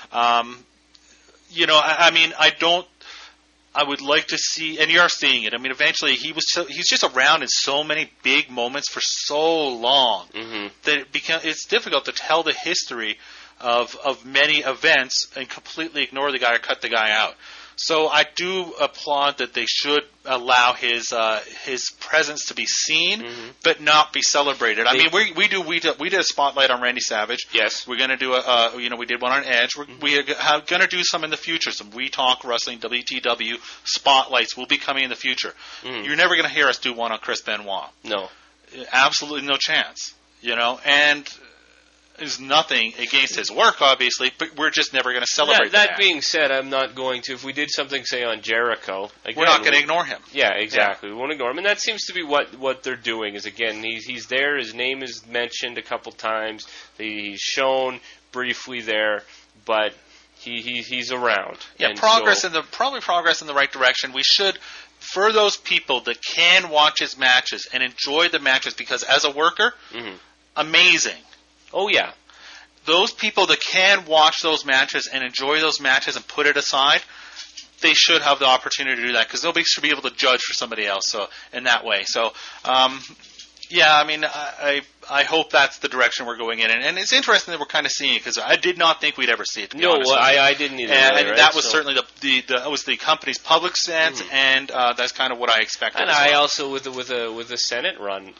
I mean, I don't. I would like to see, and you're seeing it. I mean, eventually he's just around in so many big moments for so long that it's difficult to tell the history of many events and completely ignore the guy or cut the guy out. So I do applaud that they should allow his presence to be seen, but not be celebrated. I mean, we did a spotlight on Randy Savage. Yes, we're going to do we did one on Edge. We're going to do some in the future. Some We Talk Wrestling WTW spotlights will be coming in the future. You're never going to hear us do one on Chris Benoit. No, absolutely no chance. And. There's nothing against his work, obviously, but we're just never going to celebrate that. That being said, I'm not going to. If we did something, say, on Jericho, again, we're not going to ignore him. Yeah, exactly. We won't ignore him. And that seems to be what they're doing, is, again, he's there. His name is mentioned a couple times. He's shown briefly there, but he's around. Yeah, and progress in the right direction. We should, for those people that can watch his matches and enjoy the matches, because as a worker, amazing. Oh, yeah. Those people that can watch those matches and enjoy those matches and put it aside, they should have the opportunity to do that, because nobody should be able to judge for somebody else in that way. So, I mean, I hope that's the direction we're going in. And it's interesting that we're kind of seeing it, because I did not think we'd ever see it, to be honest. I didn't either. And that was certainly that was the company's public stance, and that's kind of what I expected. And I also, with the Senate run,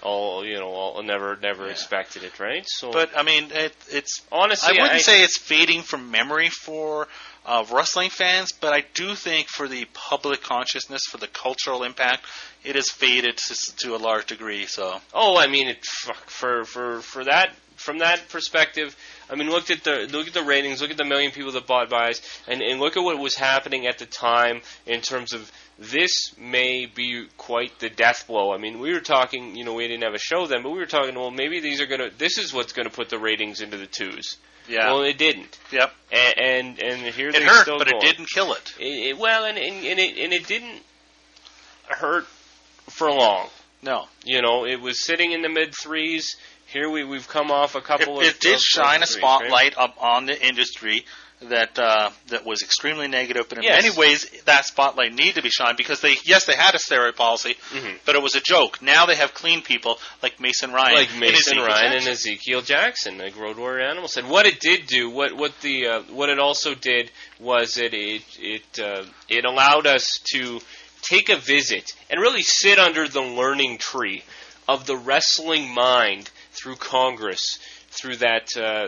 never expected it, right? So, but I mean, it's honestly, I wouldn't say it's fading from memory for wrestling fans, but I do think for the public consciousness, for the cultural impact, it has faded to a large degree. So, I mean, for that, from that perspective, I mean, look at the ratings, look at the million people that bought buys, and look at what was happening at the time in terms of this may be quite the death blow. I mean, we were talking, we didn't have a show then, but we were talking, well, maybe this is what's going to put the ratings into the twos. Yeah. Well, it didn't. Yep. And here it they hurt, still but going. It didn't kill it. It didn't hurt for long. No. It was sitting in the mid threes. Here we've come off a couple of. It did shine a threes, spotlight right? up on the industry that was extremely negative, but in Yes. many ways that spotlight needed to be shined because they had a steroid policy, but it was a joke. Now they have clean people like Mason Ryan, and Ezekiel Jackson, like Road Warrior Animal said. What it did do, what it also did was it allowed us to take a visit and really sit under the learning tree of the wrestling mind through Congress, through that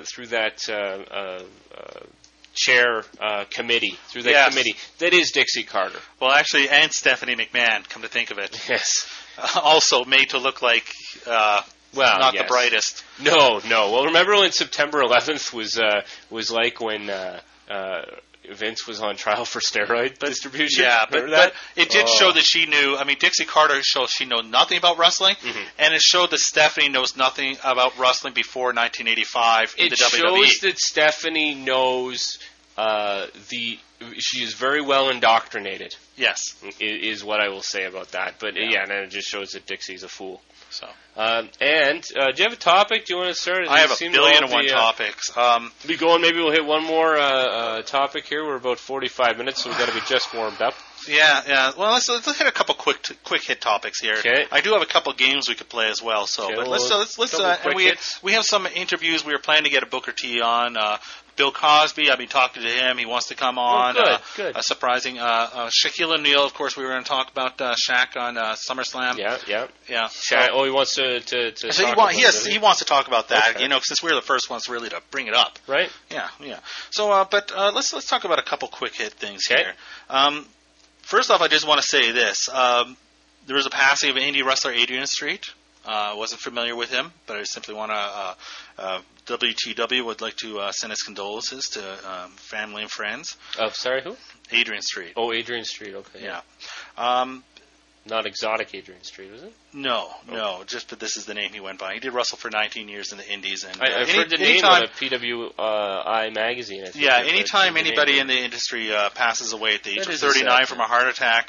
chair committee, through that committee that is Dixie Carter. Well, actually, and Stephanie McMahon, come to think of it. Yes. Also made to look like not the brightest. No. Well, remember when September 11th was like when Vince was on trial for steroid distribution? Yeah, but it did show that she knew. I mean, Dixie Carter shows she knows nothing about wrestling, and it showed that Stephanie knows nothing about wrestling before 1985 in the WWE. It shows that Stephanie knows she is very well indoctrinated. Yes. Is what I will say about that. But and it just shows that Dixie's a fool. So. Do you have a topic? Do you want to start? I have a billion and one topics. Be going. Maybe we'll hit one more topic here. We're about 45 minutes, so we've got to be just warmed up. Yeah. Well, let's hit a couple quick hit topics here. Okay. I do have a couple games we could play as well. So, okay, but let's and we have some interviews. We were planning to get a Booker T on. Bill Cosby, I've been talking to him. He wants to come on. Good. Surprising. Shaquille O'Neal, of course, we were going to talk about Shaq on SummerSlam. Yeah. Shaq, he wants to so he wants to talk about that. Okay. Since we're the first ones really to bring it up. Right. Yeah. So, let's talk about a couple quick hit things here. First off, I just want to say this. There was a passing of indie wrestler Adrian Street. I wasn't familiar with him, but I simply want to. WTW would like to send his condolences to family and friends. Sorry, who? Adrian Street. Oh, Adrian Street. Okay. Yeah. Not exotic Adrian Street, was it? No. Just that this is the name he went by. He did wrestle for 19 years in the Indies, and I've heard the name on a PWI magazine. I think anytime anybody in the industry passes away at the age of 39 from a heart attack,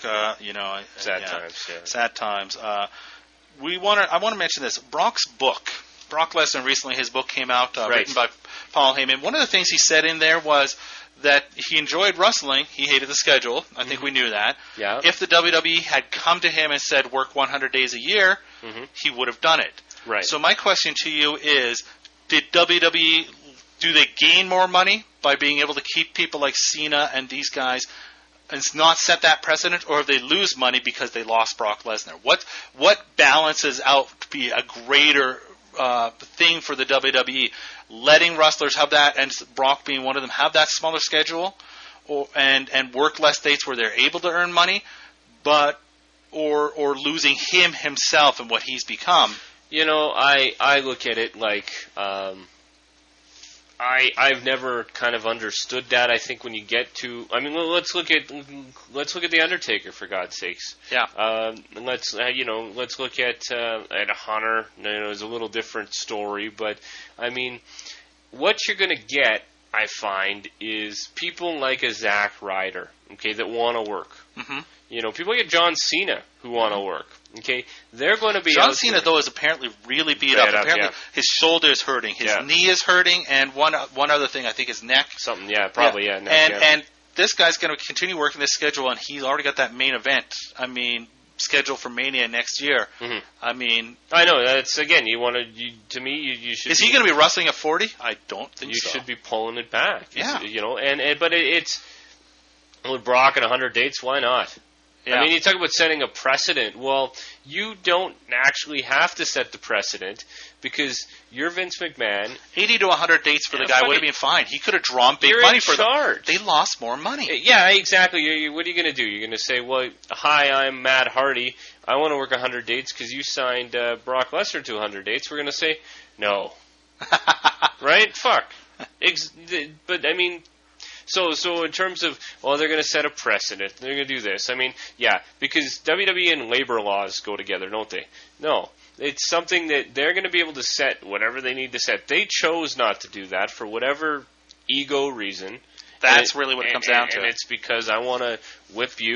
sad times. Yeah. Sad times. I want to mention this. Brock's book. Brock Lesnar recently, his book came out, written by Paul Heyman. One of the things he said in there was that he enjoyed wrestling. He hated the schedule. I think we knew that. Yeah. If the WWE had come to him and said, work 100 days a year, he would have done it. Right. So my question to you is, did WWE, do they gain more money by being able to keep people like Cena and these guys and not set that precedent, or they lose money because they lost Brock Lesnar? What balances out to be a greater thing for the WWE, letting wrestlers have that, and Brock being one of them, have that smaller schedule, and work less dates where they're able to earn money, but or losing himself and what he's become? I look at it like I've never kind of understood that. I think when you get to, let's look at the Undertaker, for God's sakes. Yeah. Let's look at Hunter. It's a little different story, but what you're going to get, I find, is people like a Zack Ryder, okay, that want to work. Mm-hmm. People like John Cena who want to work. Okay, they're going to be. John Cena, though, is apparently really beat up. Apparently, his shoulder is hurting, his knee is hurting, and one other thing, I think, his neck. Something, probably, neck, and this guy's going to continue working this schedule, and he's already got that main event. Scheduled for Mania next year. Mm-hmm. I know that's again. You want to. To me, you should. Is he going to be wrestling at 40? I don't think so. You should be pulling it back. Yeah. But it's with Brock at 100 dates. Why not? Yeah. You talk about setting a precedent. Well, you don't actually have to set the precedent because you're Vince McMahon. 80 to 100 dates for the guy would have been fine. He could have drawn big money for them. They lost more money. Yeah, exactly. What are you going to do? You're going to say, well, hi, I'm Matt Hardy. I want to work 100 dates because you signed Brock Lesnar to 100 dates. We're going to say, no. Right? Fuck. But, So in terms of, they're going to set a precedent. They're going to do this. Because WWE and labor laws go together, don't they? No. It's something that they're going to be able to set whatever they need to set. They chose not to do that for whatever ego reason. That's really what it comes down to. And it's because I want to whip you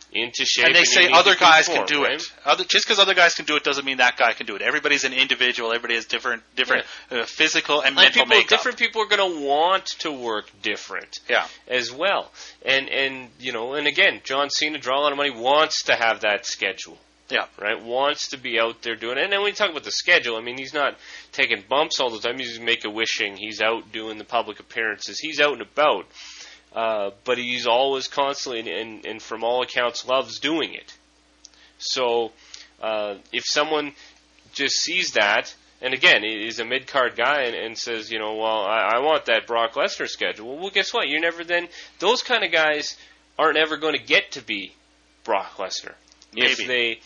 into shape. And they say you need other to guys conform, can do right? it. Just because other guys can do it doesn't mean that guy can do it. Everybody's an individual. Everybody has different physical and mental makeup. Different people are going to want to work different as well. And again, John Cena, draw a lot of money, wants to have that schedule. Yeah. Right? Wants to be out there doing it. And then when you talk about the schedule, I mean, he's not taking bumps all the time. He's Make-A-Wishing. He's out doing the public appearances. He's out and about. But he's always constantly, and from all accounts, loves doing it. So if someone just sees that, and again, is a mid-card guy and says, I want that Brock Lesnar schedule, well, guess what? Those kind of guys aren't ever going to get to be Brock Lesnar. Maybe.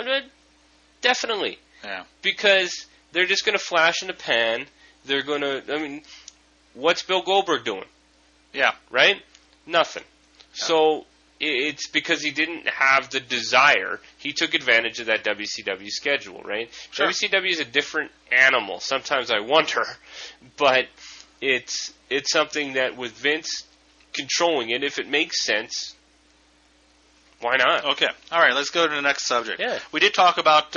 Definitely. Yeah. Because they're just going to flash in the pan. They're going to, what's Bill Goldberg doing? Yeah. Right? Nothing. Yeah. So it's because he didn't have the desire. He took advantage of that WCW schedule, right? Sure. WCW is a different animal. Sometimes I wonder. But it's something that with Vince controlling it, if it makes sense, why not? Okay. All right. Let's go to the next subject. Yeah. We did talk about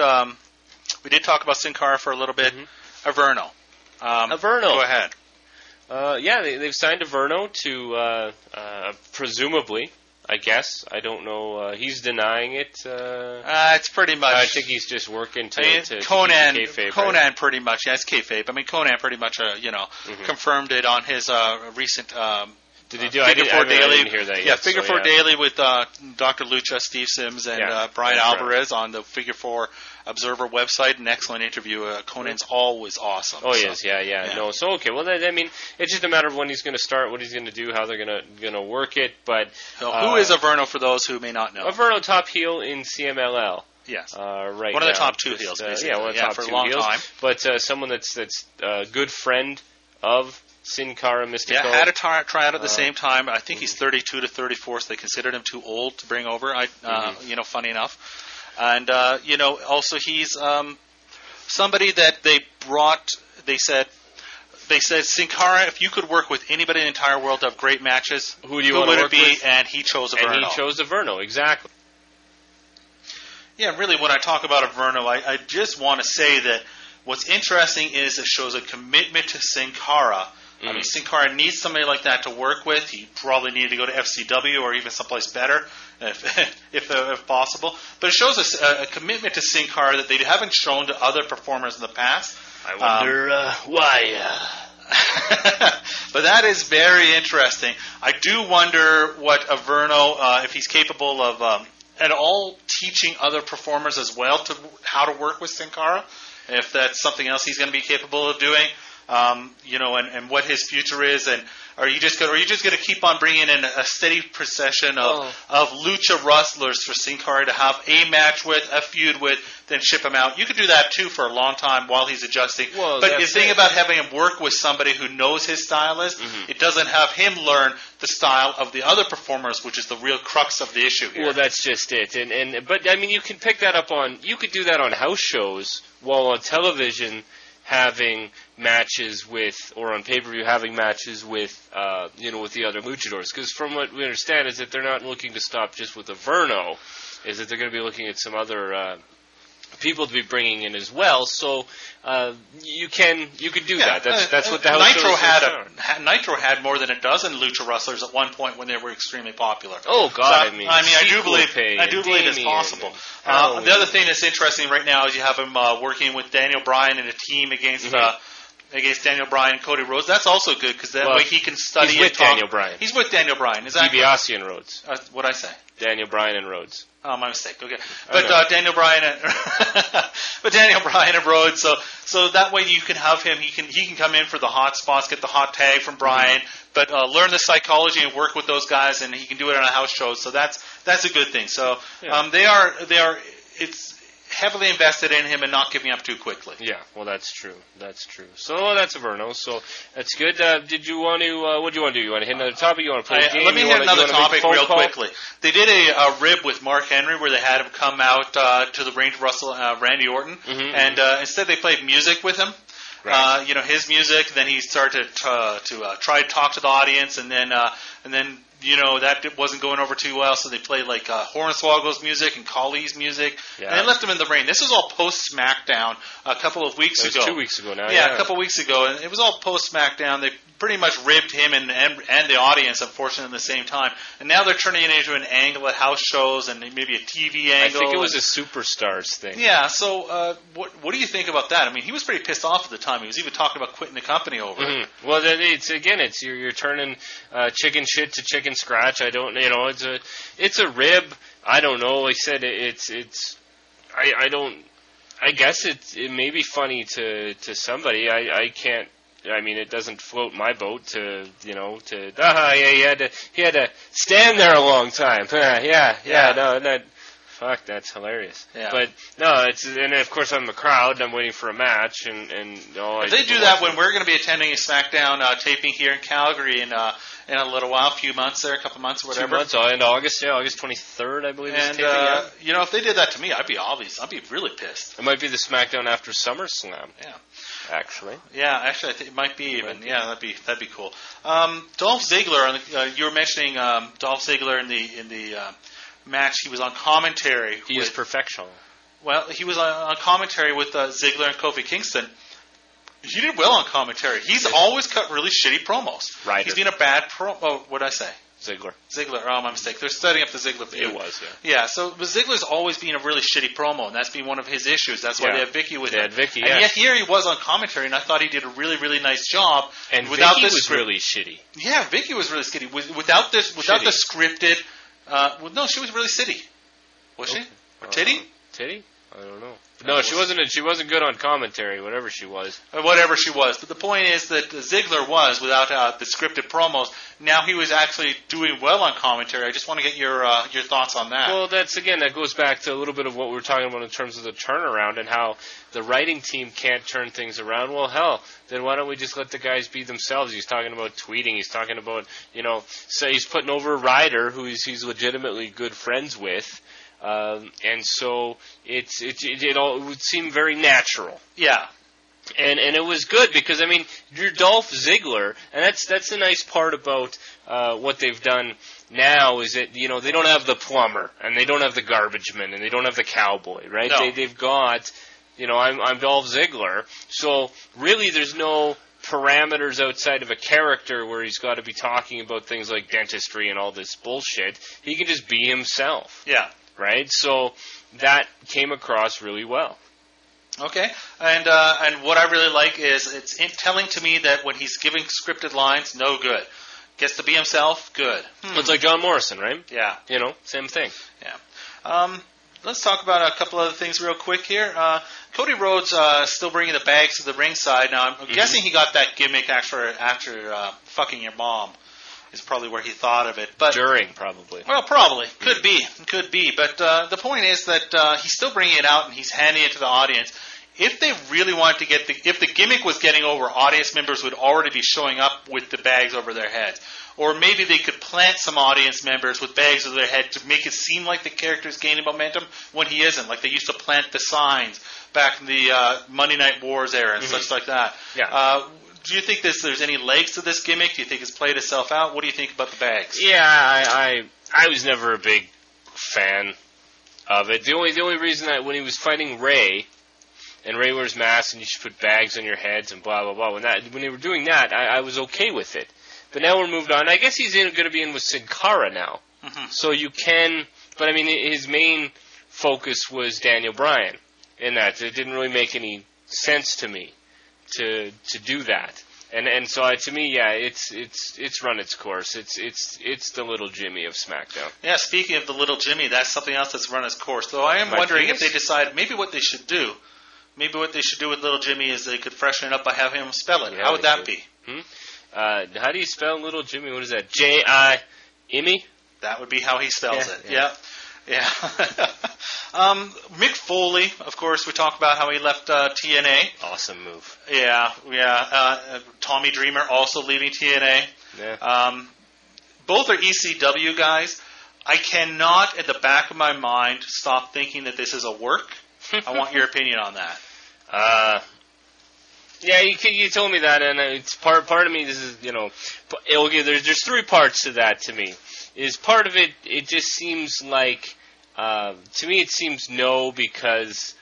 Sin Cara for a little bit. Mm-hmm. Averno. Go ahead. They've signed Averno to presumably, I guess. I don't know. He's denying it. It's pretty much. I think he's just working to Conan. To kayfabe, Conan right? Pretty much. Yeah, it's kayfabe. I mean, Conan pretty much, confirmed it on his recent. Did he do? Figure Four Daily. I didn't hear that yet. Yeah, Figure Four Daily with Dr. Lucha, Steve Sims, and Brian Alvarez on the Figure Four Observer website. An excellent interview. Conan's always awesome. Oh, he is. Yeah. No, so okay. Well, it's just a matter of when he's going to start, what he's going to do, how they're going to work it. But who is Averno for those who may not know? Averno, top heel in CMLL. Yes. Right. One of the top two heels, basically. One of the top for two a long heels. time. But someone that's a good friend of Sin Cara Mystico. Yeah, had a try out at the same time. I think he's 32 to 34, so they considered him too old to bring over. Funny enough. And, also he's somebody that they brought, they said, Sin Cara, if you could work with anybody in the entire world to have great matches, who would it be? And he chose Averno. And he chose Averno, exactly. Yeah, really, when I talk about Averno, I just want to say that what's interesting is it shows a commitment to Sin Cara. I mean, Sin Cara needs somebody like that to work with. He probably needed to go to FCW or even someplace better, if possible. But it shows us a commitment to Sin Cara that they haven't shown to other performers in the past. I wonder why. But that is very interesting. I do wonder what Averno, if he's capable of at all teaching other performers as well to how to work with Sin Cara, if that's something else he's going to be capable of doing. And what his future is, and are you just going to keep on bringing in a steady procession of lucha wrestlers for Sin Cara to have a match with, a feud with, then ship him out? You could do that too for a long time while he's adjusting. Well, but the thing about having him work with somebody who knows his style is, it doesn't have him learn the style of the other performers, which is the real crux of the issue here. Well, that's just it. But I mean, you can pick that up you could do that on house shows while on television having matches with, or on pay-per-view having matches with, with the other luchadors. Because from what we understand is that they're not looking to stop just with Averno, is that they're going to be looking at some other people to be bringing in as well. So you could do that. That's what the house shows are. Nitro had more than a dozen lucha wrestlers at one point when they were extremely popular. Oh God! So, I do believe it's possible. The other thing that's interesting right now is you have him working with Daniel Bryan and a team against Daniel Bryan and Cody Rhodes. That's also good because that way he can study. He's with Daniel Bryan. He's with Daniel Bryan. Exactly. DiBiase and Rhodes. What'd I say? Daniel Bryan and Rhodes. Oh, my mistake. Okay, but Daniel Bryan and Rhodes. So that way you can have him. He can come in for the hot spots, get the hot tag from Bryan, but learn the psychology and work with those guys, and he can do it on a house show. So that's a good thing. So they are. It's heavily invested in him and not giving up too quickly. Yeah, well, that's true. So that's Averno. So that's good. Did you want to? What do you want to do? You want to hit another topic? You want to play a game? Let me hit another topic real quickly. They did a rib with Mark Henry where they had him come out to the ring to wrestle Randy Orton, and instead they played music with him. Right. His music. Then he started to try to talk to the audience, and then that wasn't going over too well, so they played like Hornswoggle's music and Colley's music, Yeah. and they left him in the ring. This was all post SmackDown a couple of weeks It was ago. 2 weeks ago now. Yeah, a couple weeks ago, and it was all post SmackDown. They pretty much ribbed him and the audience, unfortunately, at the same time. And now they're turning it into an angle at house shows and maybe a TV angle. I think it was a Superstars thing. Yeah, so what do you think about that? I mean, he was pretty pissed off at the time. He was even talking about quitting the company over it. Mm-hmm. Well, then it's you're turning chicken shit to chicken scratch. I don't, it's a rib. I don't know. Like I said, I don't. I guess it may be funny to somebody. I can't. I mean, it doesn't float my boat to he had to stand there a long time. Fuck, that's hilarious. Yeah. But no, and of course I'm the crowd. And I'm waiting for a match, and if they do that when we're going to be attending a SmackDown taping here in Calgary in a little while, a few months there, a couple months, or whatever. 2 months, in August, August 23rd, I believe. And if they did that to me, I'd be really pissed. It might be the SmackDown after SummerSlam. Yeah. Actually, I think it might be even. Yeah, that'd be cool. Dolph Ziggler, you were mentioning Dolph Ziggler in the match. He was on commentary. He is perfection. Well, he was on commentary with Ziggler and Kofi Kingston. He did well on commentary. He's always cut really shitty promos. Right. He's been a bad what did I say? Ziggler. Oh, my mistake. They're setting up the Ziggler feud. It was, Yeah, but Ziggler's always been a really shitty promo, and that's been one of his issues. That's why they have Vicky with him. They had Vicky, and yet here he was on commentary, and I thought he did a really, really nice job. And without Vicky was really shitty. Yeah, Vicky was really shitty. Without the scripted... no, she was really shitty. Was she? Or titty? Titty? I don't know. No, she wasn't. She wasn't good on commentary, whatever she was. Whatever she was. But the point is that Ziggler was, without the scripted promos, now he was actually doing well on commentary. I just want to get your thoughts on that. Well, that goes back to a little bit of what we were talking about in terms of the turnaround and how the writing team can't turn things around. Well, hell, then why don't we just let the guys be themselves? He's talking about tweeting. He's talking about, so he's putting over a Ryder who he's legitimately good friends with. And so it all would seem very natural. Yeah. And it was good because, I mean, you're Dolph Ziggler, and that's the nice part about what they've done now is that, they don't have the plumber, and they don't have the garbage man, and they don't have the cowboy, right? No. They've got, I'm Dolph Ziggler, so really there's no parameters outside of a character where he's got to be talking about things like dentistry and all this bullshit. He can just be himself. Yeah. Right? So that came across really well. Okay. And what I really like is it's telling to me that when he's giving scripted lines, no good. Gets to be himself, good. It's like John Morrison, right? Yeah. Same thing. Yeah. Let's talk about a couple other things real quick here. Cody Rhodes still bringing the bags to the ringside. Now, I'm guessing he got that gimmick after fucking your mom. Is probably where he thought of it. But during, probably. Well, probably. Could be. But the point is that he's still bringing it out and he's handing it to the audience. If they really wanted to if the gimmick was getting over, audience members would already be showing up with the bags over their heads. Or maybe they could plant some audience members with bags over their head to make it seem like the character's gaining momentum when he isn't. Like they used to plant the signs back in the Monday Night Wars era and such like that. Yeah. Do you think there's any legs to this gimmick? Do you think it's played itself out? What do you think about the bags? Yeah, I was never a big fan of it. The only reason that when he was fighting Ray, and Ray wears masks and you should put bags on your heads and blah blah blah. When they were doing that, I was okay with it. But now we're moved on. I guess he's going to be in with Sin Cara now, so you can. But I mean, his main focus was Daniel Bryan in that. It didn't really make any sense to me to do that. And so to me, yeah, it's run its course. It's the little Jimmy of SmackDown. Yeah, speaking of the little Jimmy, that's something else that's run its course. Though I am wondering if they decide maybe what they should do with little Jimmy is they could freshen it up by having him spell it. Yeah, how would that be? How do you spell little Jimmy? What is that? J-I-M-E? That would be how he spells it. Yeah. Yeah. Mick Foley, of course, we talked about how he left TNA. Awesome move. Yeah. Tommy Dreamer also leaving TNA. Yeah. Both are ECW guys. I cannot, at the back of my mind, stop thinking that this is a work. I want your opinion on that. Yeah, you told me that, and it's part of me. This is okay. There's three parts to that to me. Is part of it? It just seems like to me it seems no because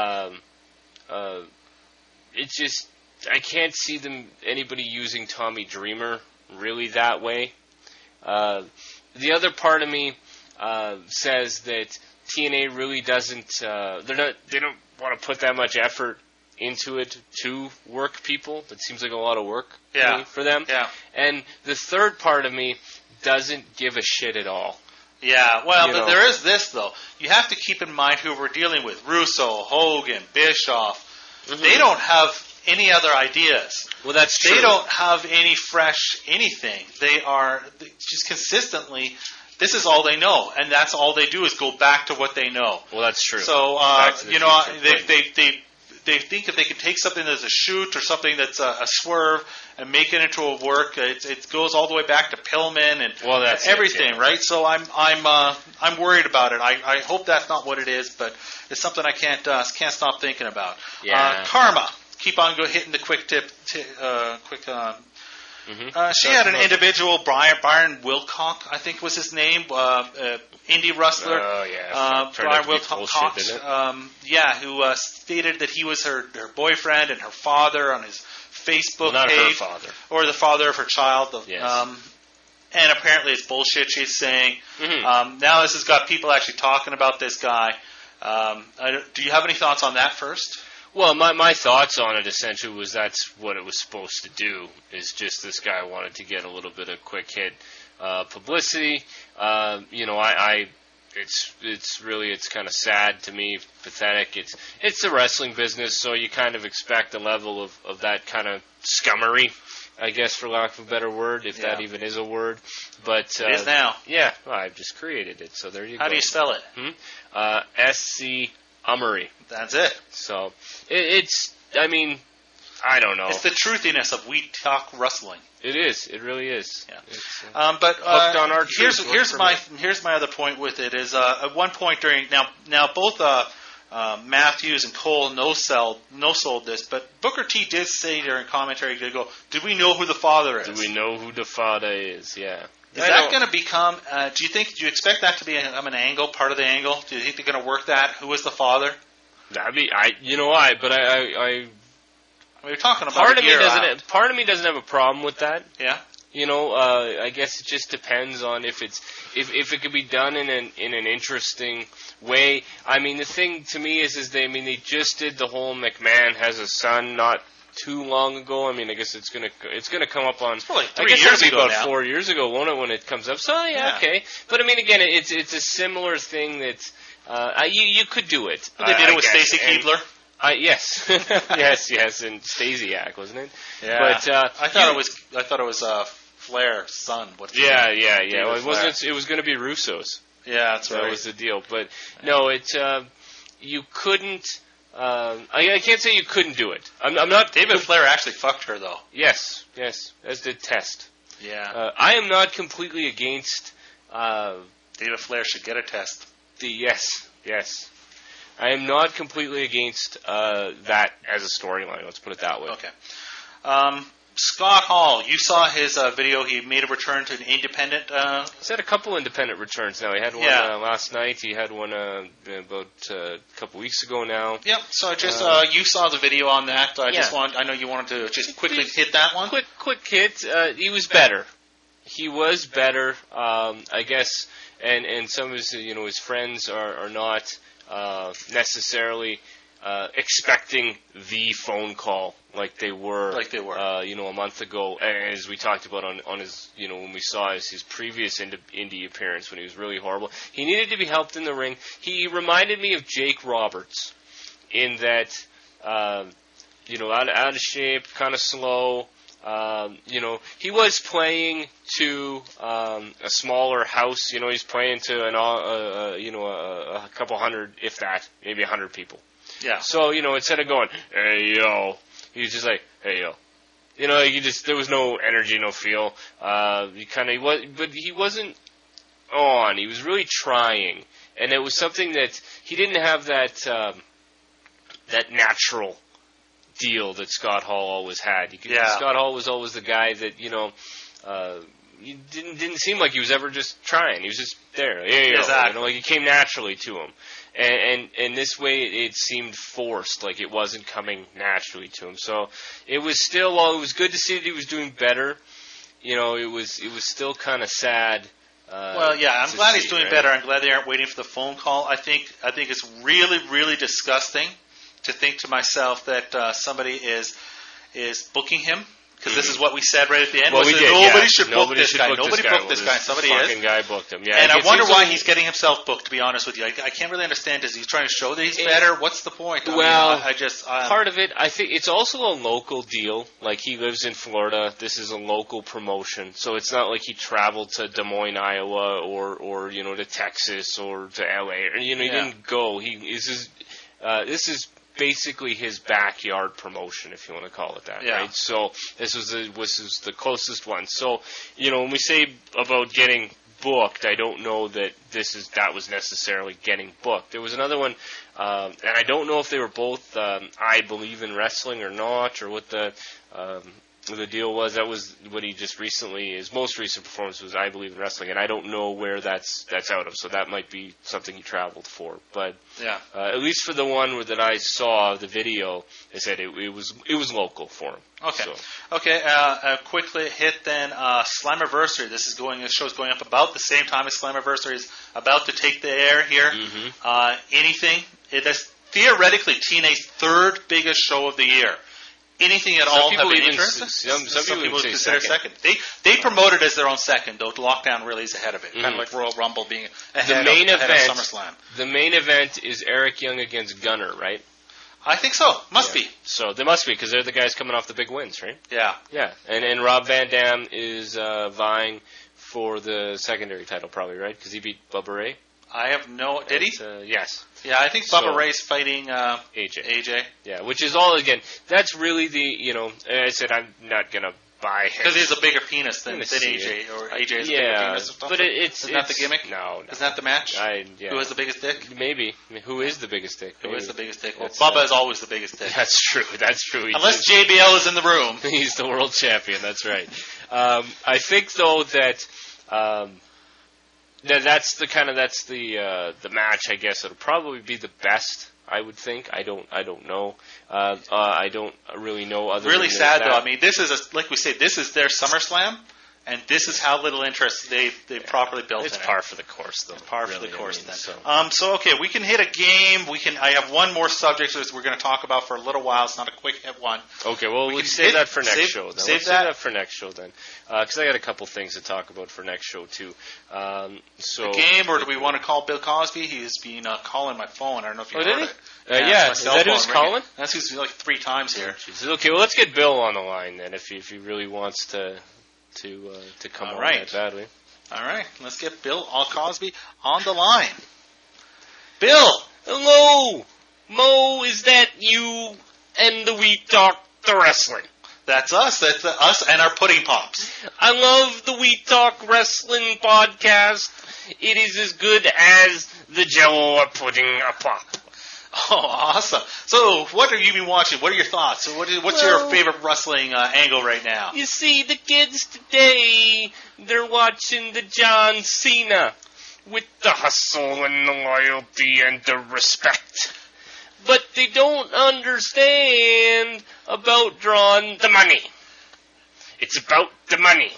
it just I can't see anybody using Tommy Dreamer really that way. The other part of me says that TNA really doesn't. They don't want to put that much effort into it to work people. That seems like a lot of work to me, for them. Yeah. And the third part of me doesn't give a shit at all. Yeah, well, there is this, though. You have to keep in mind who we're dealing with. Russo, Hogan, Bischoff. Mm-hmm. They don't have any other ideas. Well, that's true. They don't have any fresh anything. They are just consistently... This is all they know, and that's all they do is go back to what they know. Well, that's true. So, they think if they can take something that's a shoot or something that's a swerve and make it into a work, it goes all the way back to Pillman and everything, right? So I'm worried about it. I hope that's not what it is, but it's something I can't stop thinking about. Yeah. Karma, keep on hitting the quick tip. She had an individual, Byron Wilcock, I think was his name, indie wrestler. Oh, yeah. Brian Wilcock, who stated that he was her boyfriend and her father on his Facebook not page. Her father. Or the father of her child. Yes. And apparently it's bullshit, she's saying. Mm-hmm. Now this has got people actually talking about this guy. Do you have any thoughts on that first? Well, my thoughts on it essentially was that's what it was supposed to do. Is just this guy wanted to get a little bit of quick hit publicity. It's kind of sad to me, pathetic. It's the wrestling business, so you kind of expect a level of that kind of scummery, I guess, for lack of a better word, if that even is a word. But it is now. Yeah, well, I've just created it, so there you go. How do you spell it? SC Ummery. That's it. So it's. I mean, I don't know. It's the truthiness of We Talk Wrestling. It is. It really is. Yeah. But hooked on our here's my other point with it is at one point during now both Matthews and Cole no sold this, but Booker T did say during commentary, "Did we know who the father is? Do we know who the father is? Yeah." Is that going to become? Do you expect that to be an angle, part of the angle? Do you think they're going to work that? Who is the father? That'd be we're talking about part of me doesn't have a problem with that. Yeah. I guess it just depends on if it could be done in an interesting way. I mean, the thing to me is they just did the whole McMahon has a son not too long ago. I mean, I guess it's gonna come up on. It's probably 3 I guess years it'll be ago about now. 4 years ago, won't it? When it comes up, so okay. But I mean, again, it's a similar thing that you could do it. They did it with Stacy Keibler. Yes, yes, and Stasiak, wasn't it? Yeah. But I thought it was Flair's son. Yeah. Well, it wasn't. It was going to be Russo's. Yeah, that's right. That was the deal. But no, you couldn't. I can't say you couldn't do it. I'm not. David Flair actually fucked her though. Yes, as did Test. Yeah. I am not completely against. David Flair should get a test. Yes. I am not completely against that as a storyline. Let's put it that way. Okay. Scott Hall, you saw his video. He made a return to an independent. He's had a couple independent returns now. He had one last night. He had one about a couple weeks ago now. Yep. So just you saw the video on that. I know you wanted to just quickly hit that one. Quick hit. He was better. I guess, and some of his friends are not necessarily expecting the phone call like they were a month ago, as we talked about on his when we saw his previous indie appearance when he was really horrible. He needed to be helped in the ring. He reminded me of Jake Roberts in that out of shape, kind of slow. He was playing to a smaller house. He's playing to a couple hundred, if that, maybe 100 people. Yeah. So instead of going, "Hey yo," he was just like, "Hey yo." There was no energy, no feel. But he wasn't on. He was really trying, and it was something that he didn't have that natural deal that Scott Hall always had. Yeah. Scott Hall was always the guy that, he didn't seem like he was ever just trying. He was just there. Exactly. Like it came naturally to him. And this way it seemed forced, like it wasn't coming naturally to him. So it was still, while it was good to see that he was doing better, it was still kind of sad. I'm glad he's doing better. I'm glad they aren't waiting for the phone call. I think it's really, really disgusting to think to myself that somebody is booking him. Because this is what we said right at the end. Well, Nobody should book this guy. Nobody booked this guy. Somebody is. Fucking guy booked him. Yeah, and I wonder why he's getting himself booked, to be honest with you. I can't really understand. Is he trying to show that he's better? What's the point? Part of it, I think it's also a local deal. Like, he lives in Florida. This is a local promotion. So it's not like he traveled to Des Moines, Iowa, or to Texas or to L.A. He didn't go. This is basically his backyard promotion, if you want to call it that, right? So this was the closest one. So, when we say about getting booked, I don't know that that was necessarily getting booked. There was another one, and I don't know if they were both I Believe in Wrestling or not, or what the deal was. That was what he just recently, his most recent performance was I Believe in Wrestling, and I don't know where that's out of, so that might be something he traveled for. But at least for the one that I saw, the video, they said it was local for him. Okay. So. Okay. Quickly hit then Slammiversary. This show's going up about the same time as Slammiversary is about to take the air here. Mm-hmm. Anything? It is theoretically TNA's third biggest show of the year. Anything at all have an interest? Some people would consider second. They promote it as their own second, though Lockdown really is ahead of it. Kind of like Royal Rumble being ahead of SummerSlam. The main event is Eric Young against Gunner, right? I think so. Must be. So they must be, because they're the guys coming off the big wins, right? Yeah. Yeah. And Rob Van Dam is vying for the secondary title, probably, right? Because he beat Bubba Ray. I have no... Did he? Yes. Yeah, I think Bubba Ray's fighting AJ. Yeah, which is all, again, that's really the, I said I'm not going to buy him. Because he's a bigger penis than AJ, or AJ is a bigger penis. But Isn't that the gimmick? No. Isn't that the match? Who has the biggest dick? Maybe. I mean, who is the biggest dick? Who is the biggest dick? Well, Bubba is always the biggest dick. That's true. Unless JBL is in the room. He's the world champion, that's right. I think, though, that... that's the match, I guess. It'll probably be the best, I would think. I don't know. I don't really know other. Really than sad that. though. I mean, this is like we say, this is their SummerSlam, and this is how little interest they properly built. It's par for the course, though. Par for the course. So okay, we can hit a game. I have one more subject that we're going to talk about for a little while. It's not a quick hit one. Okay, well, let's save that for next show. Then. Save that for next show then, because I got a couple things to talk about for next show too. So a game, or do we want to call Bill Cosby? He's been calling my phone. I don't know if you heard it. Yeah, is that who's calling? That's who's like 3 times here. Okay, well, let's get Bill on the line then, if he really wants to come on that badly. All right, let's get Bill Cosby on the line. Bill! Hello! Mo, is that you and the We Talk the Wrestling? That's us. That's us and our Pudding Pops. I love the We Talk Wrestling podcast. It is as good as the Jello or Pudding a Pop. Oh, awesome. So, what have you been watching? What are your thoughts? What's your favorite wrestling angle right now? You see, the kids today, they're watching the John Cena with the hustle and the loyalty and the respect. But they don't understand about drawing the money. It's about the money.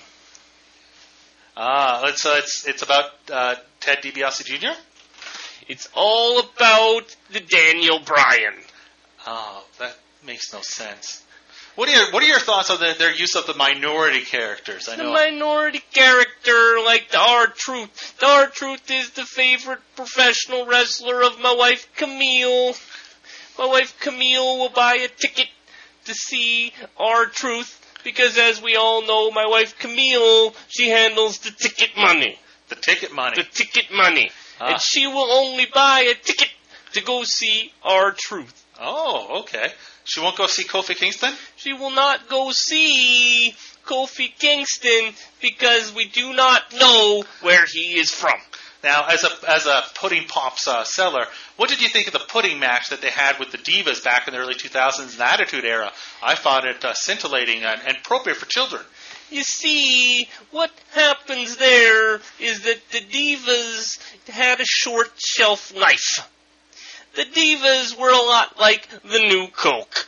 It's about Ted DiBiase Jr.? It's all about the Daniel Bryan. Oh, that makes no sense. What are your thoughts on their use of the minority characters? The minority character, like the R-Truth. The R-Truth is the favorite professional wrestler of my wife, Camille. My wife, Camille, will buy a ticket to see R-Truth because, as we all know, my wife, Camille, she handles the ticket money. The ticket money. The ticket money. And she will only buy a ticket to go see R-Truth. Oh, okay. She won't go see Kofi Kingston? She will not go see Kofi Kingston because we do not know where he is from. Now, as a Pudding Pops seller, what did you think of the pudding match that they had with the Divas back in the early 2000s in the Attitude Era? I found it scintillating and appropriate for children. You see, what happens there is that the Divas had a short shelf life. The Divas were a lot like the new Coke.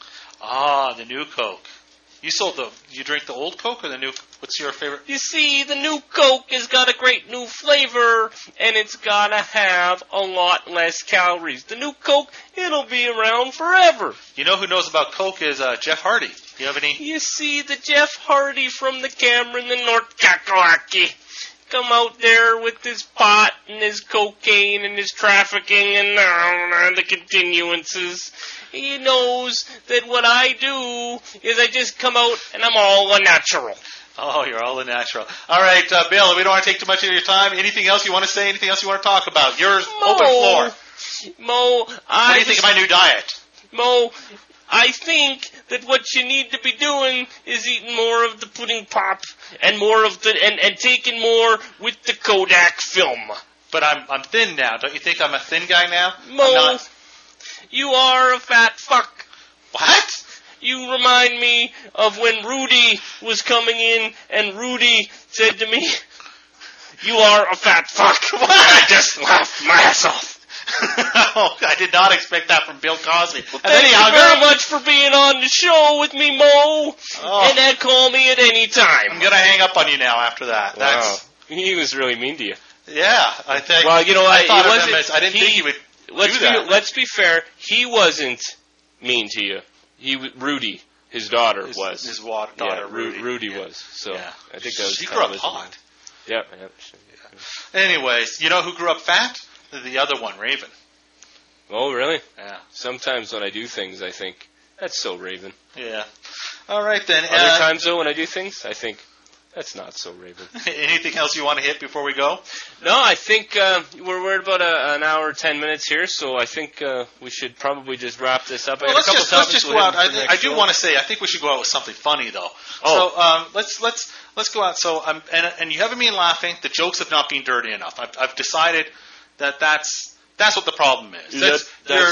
Ah, the new Coke. You drink the old Coke or the new? What's your favorite? You see, the new Coke has got a great new flavor, and it's gotta have a lot less calories. The new Coke, it'll be around forever. You know who knows about Coke is Jeff Hardy. Do you have any? You see, the Jeff Hardy from the Cameron in North Kakalaki come out there with his pot and his cocaine and his trafficking and the continuances. He knows that what I do is I just come out and I'm all a natural. Oh, you're all a natural. All right, Bill, we don't want to take too much of your time. Anything else you want to say? Anything else you want to talk about? Yours, open floor. Mo, what do you think of my new diet? Mo, I think that what you need to be doing is eating more of the pudding pop and more of the and taking more with the Kodak film. But I'm thin now. Don't you think I'm a thin guy now? Mo, I'm not. You are a fat fuck. What? You remind me of when Rudy was coming in and Rudy said to me, "You are a fat fuck." What? And I just laughed my ass off. Oh, I did not expect that from Bill Cosby. Well, thank you very much for being on the show with me, Mo. And call me at any time. I'm going to hang up on you now after that. Wow. He was really mean to you. Yeah, I think. Well, you know, I thought of him as, I didn't think he would let's do that. Let's be fair. He wasn't mean to you. Rudy, his daughter, was. His daughter, Rudy. Rudy was. So yeah. I think that was. She grew up hot. Yep. Anyways, you know who grew up fat? The other one, Raven. Oh, really? Yeah. Sometimes when I do things, I think, that's so Raven. Yeah. All right, then. Other times, though, when I do things, I think, that's not so Raven. Anything else you want to hit before we go? No, I think we're at about an hour, 10 minutes here, so I think we should probably just wrap this up. Well, let's just go out. I do want to say, I think we should go out with something funny, though. Oh. So let's go out. So and you haven't been laughing. The jokes have not been dirty enough. I've decided that's what the problem is.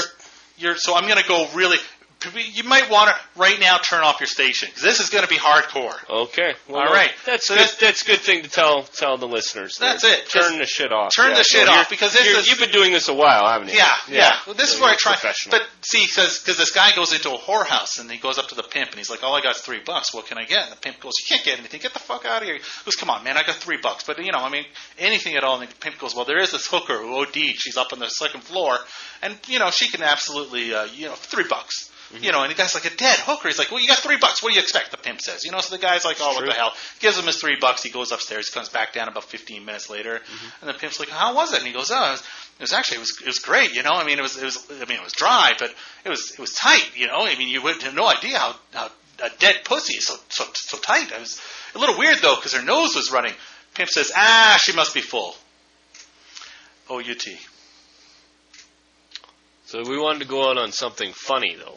So I'm going to go really. You might want to right now turn off your station because this is going to be hardcore. Okay. Well, all right. That's good. That's a good thing to tell the listeners. That's it. Turn the shit off. Turn the shit off because you've been doing this a while, haven't you? Yeah. Well, this is where I try. Professional. But see, because this guy goes into a whorehouse and he goes up to the pimp and he's like, "All I got is $3. What can I get?" And the pimp goes, "You can't get anything. Get the fuck out of here." He goes, "Come on, man. I got $3. But anything at all." And the pimp goes, "Well, there is this hooker who OD'd. She's up on the second floor, and she can absolutely $3. Mm-hmm. And the guy's like, a dead hooker. He's like, well, you got $3. What do you expect? The pimp says. So the guy's like, oh, what the hell? Gives him his $3. He goes upstairs. He comes back down about 15 minutes later. Mm-hmm. And the pimp's like, how was it? And he goes, oh, it was great. It was dry, but it was tight. You would have no idea how a dead pussy is so tight. It was a little weird though, because her nose was running. Pimp says, she must be full. O-U-T. So we wanted to go out on something funny, though.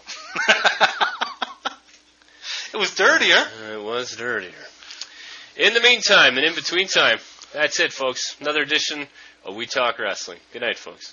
It was dirtier. It was dirtier. In the meantime, and in between time, that's it, folks. Another edition of We Talk Wrestling. Good night, folks.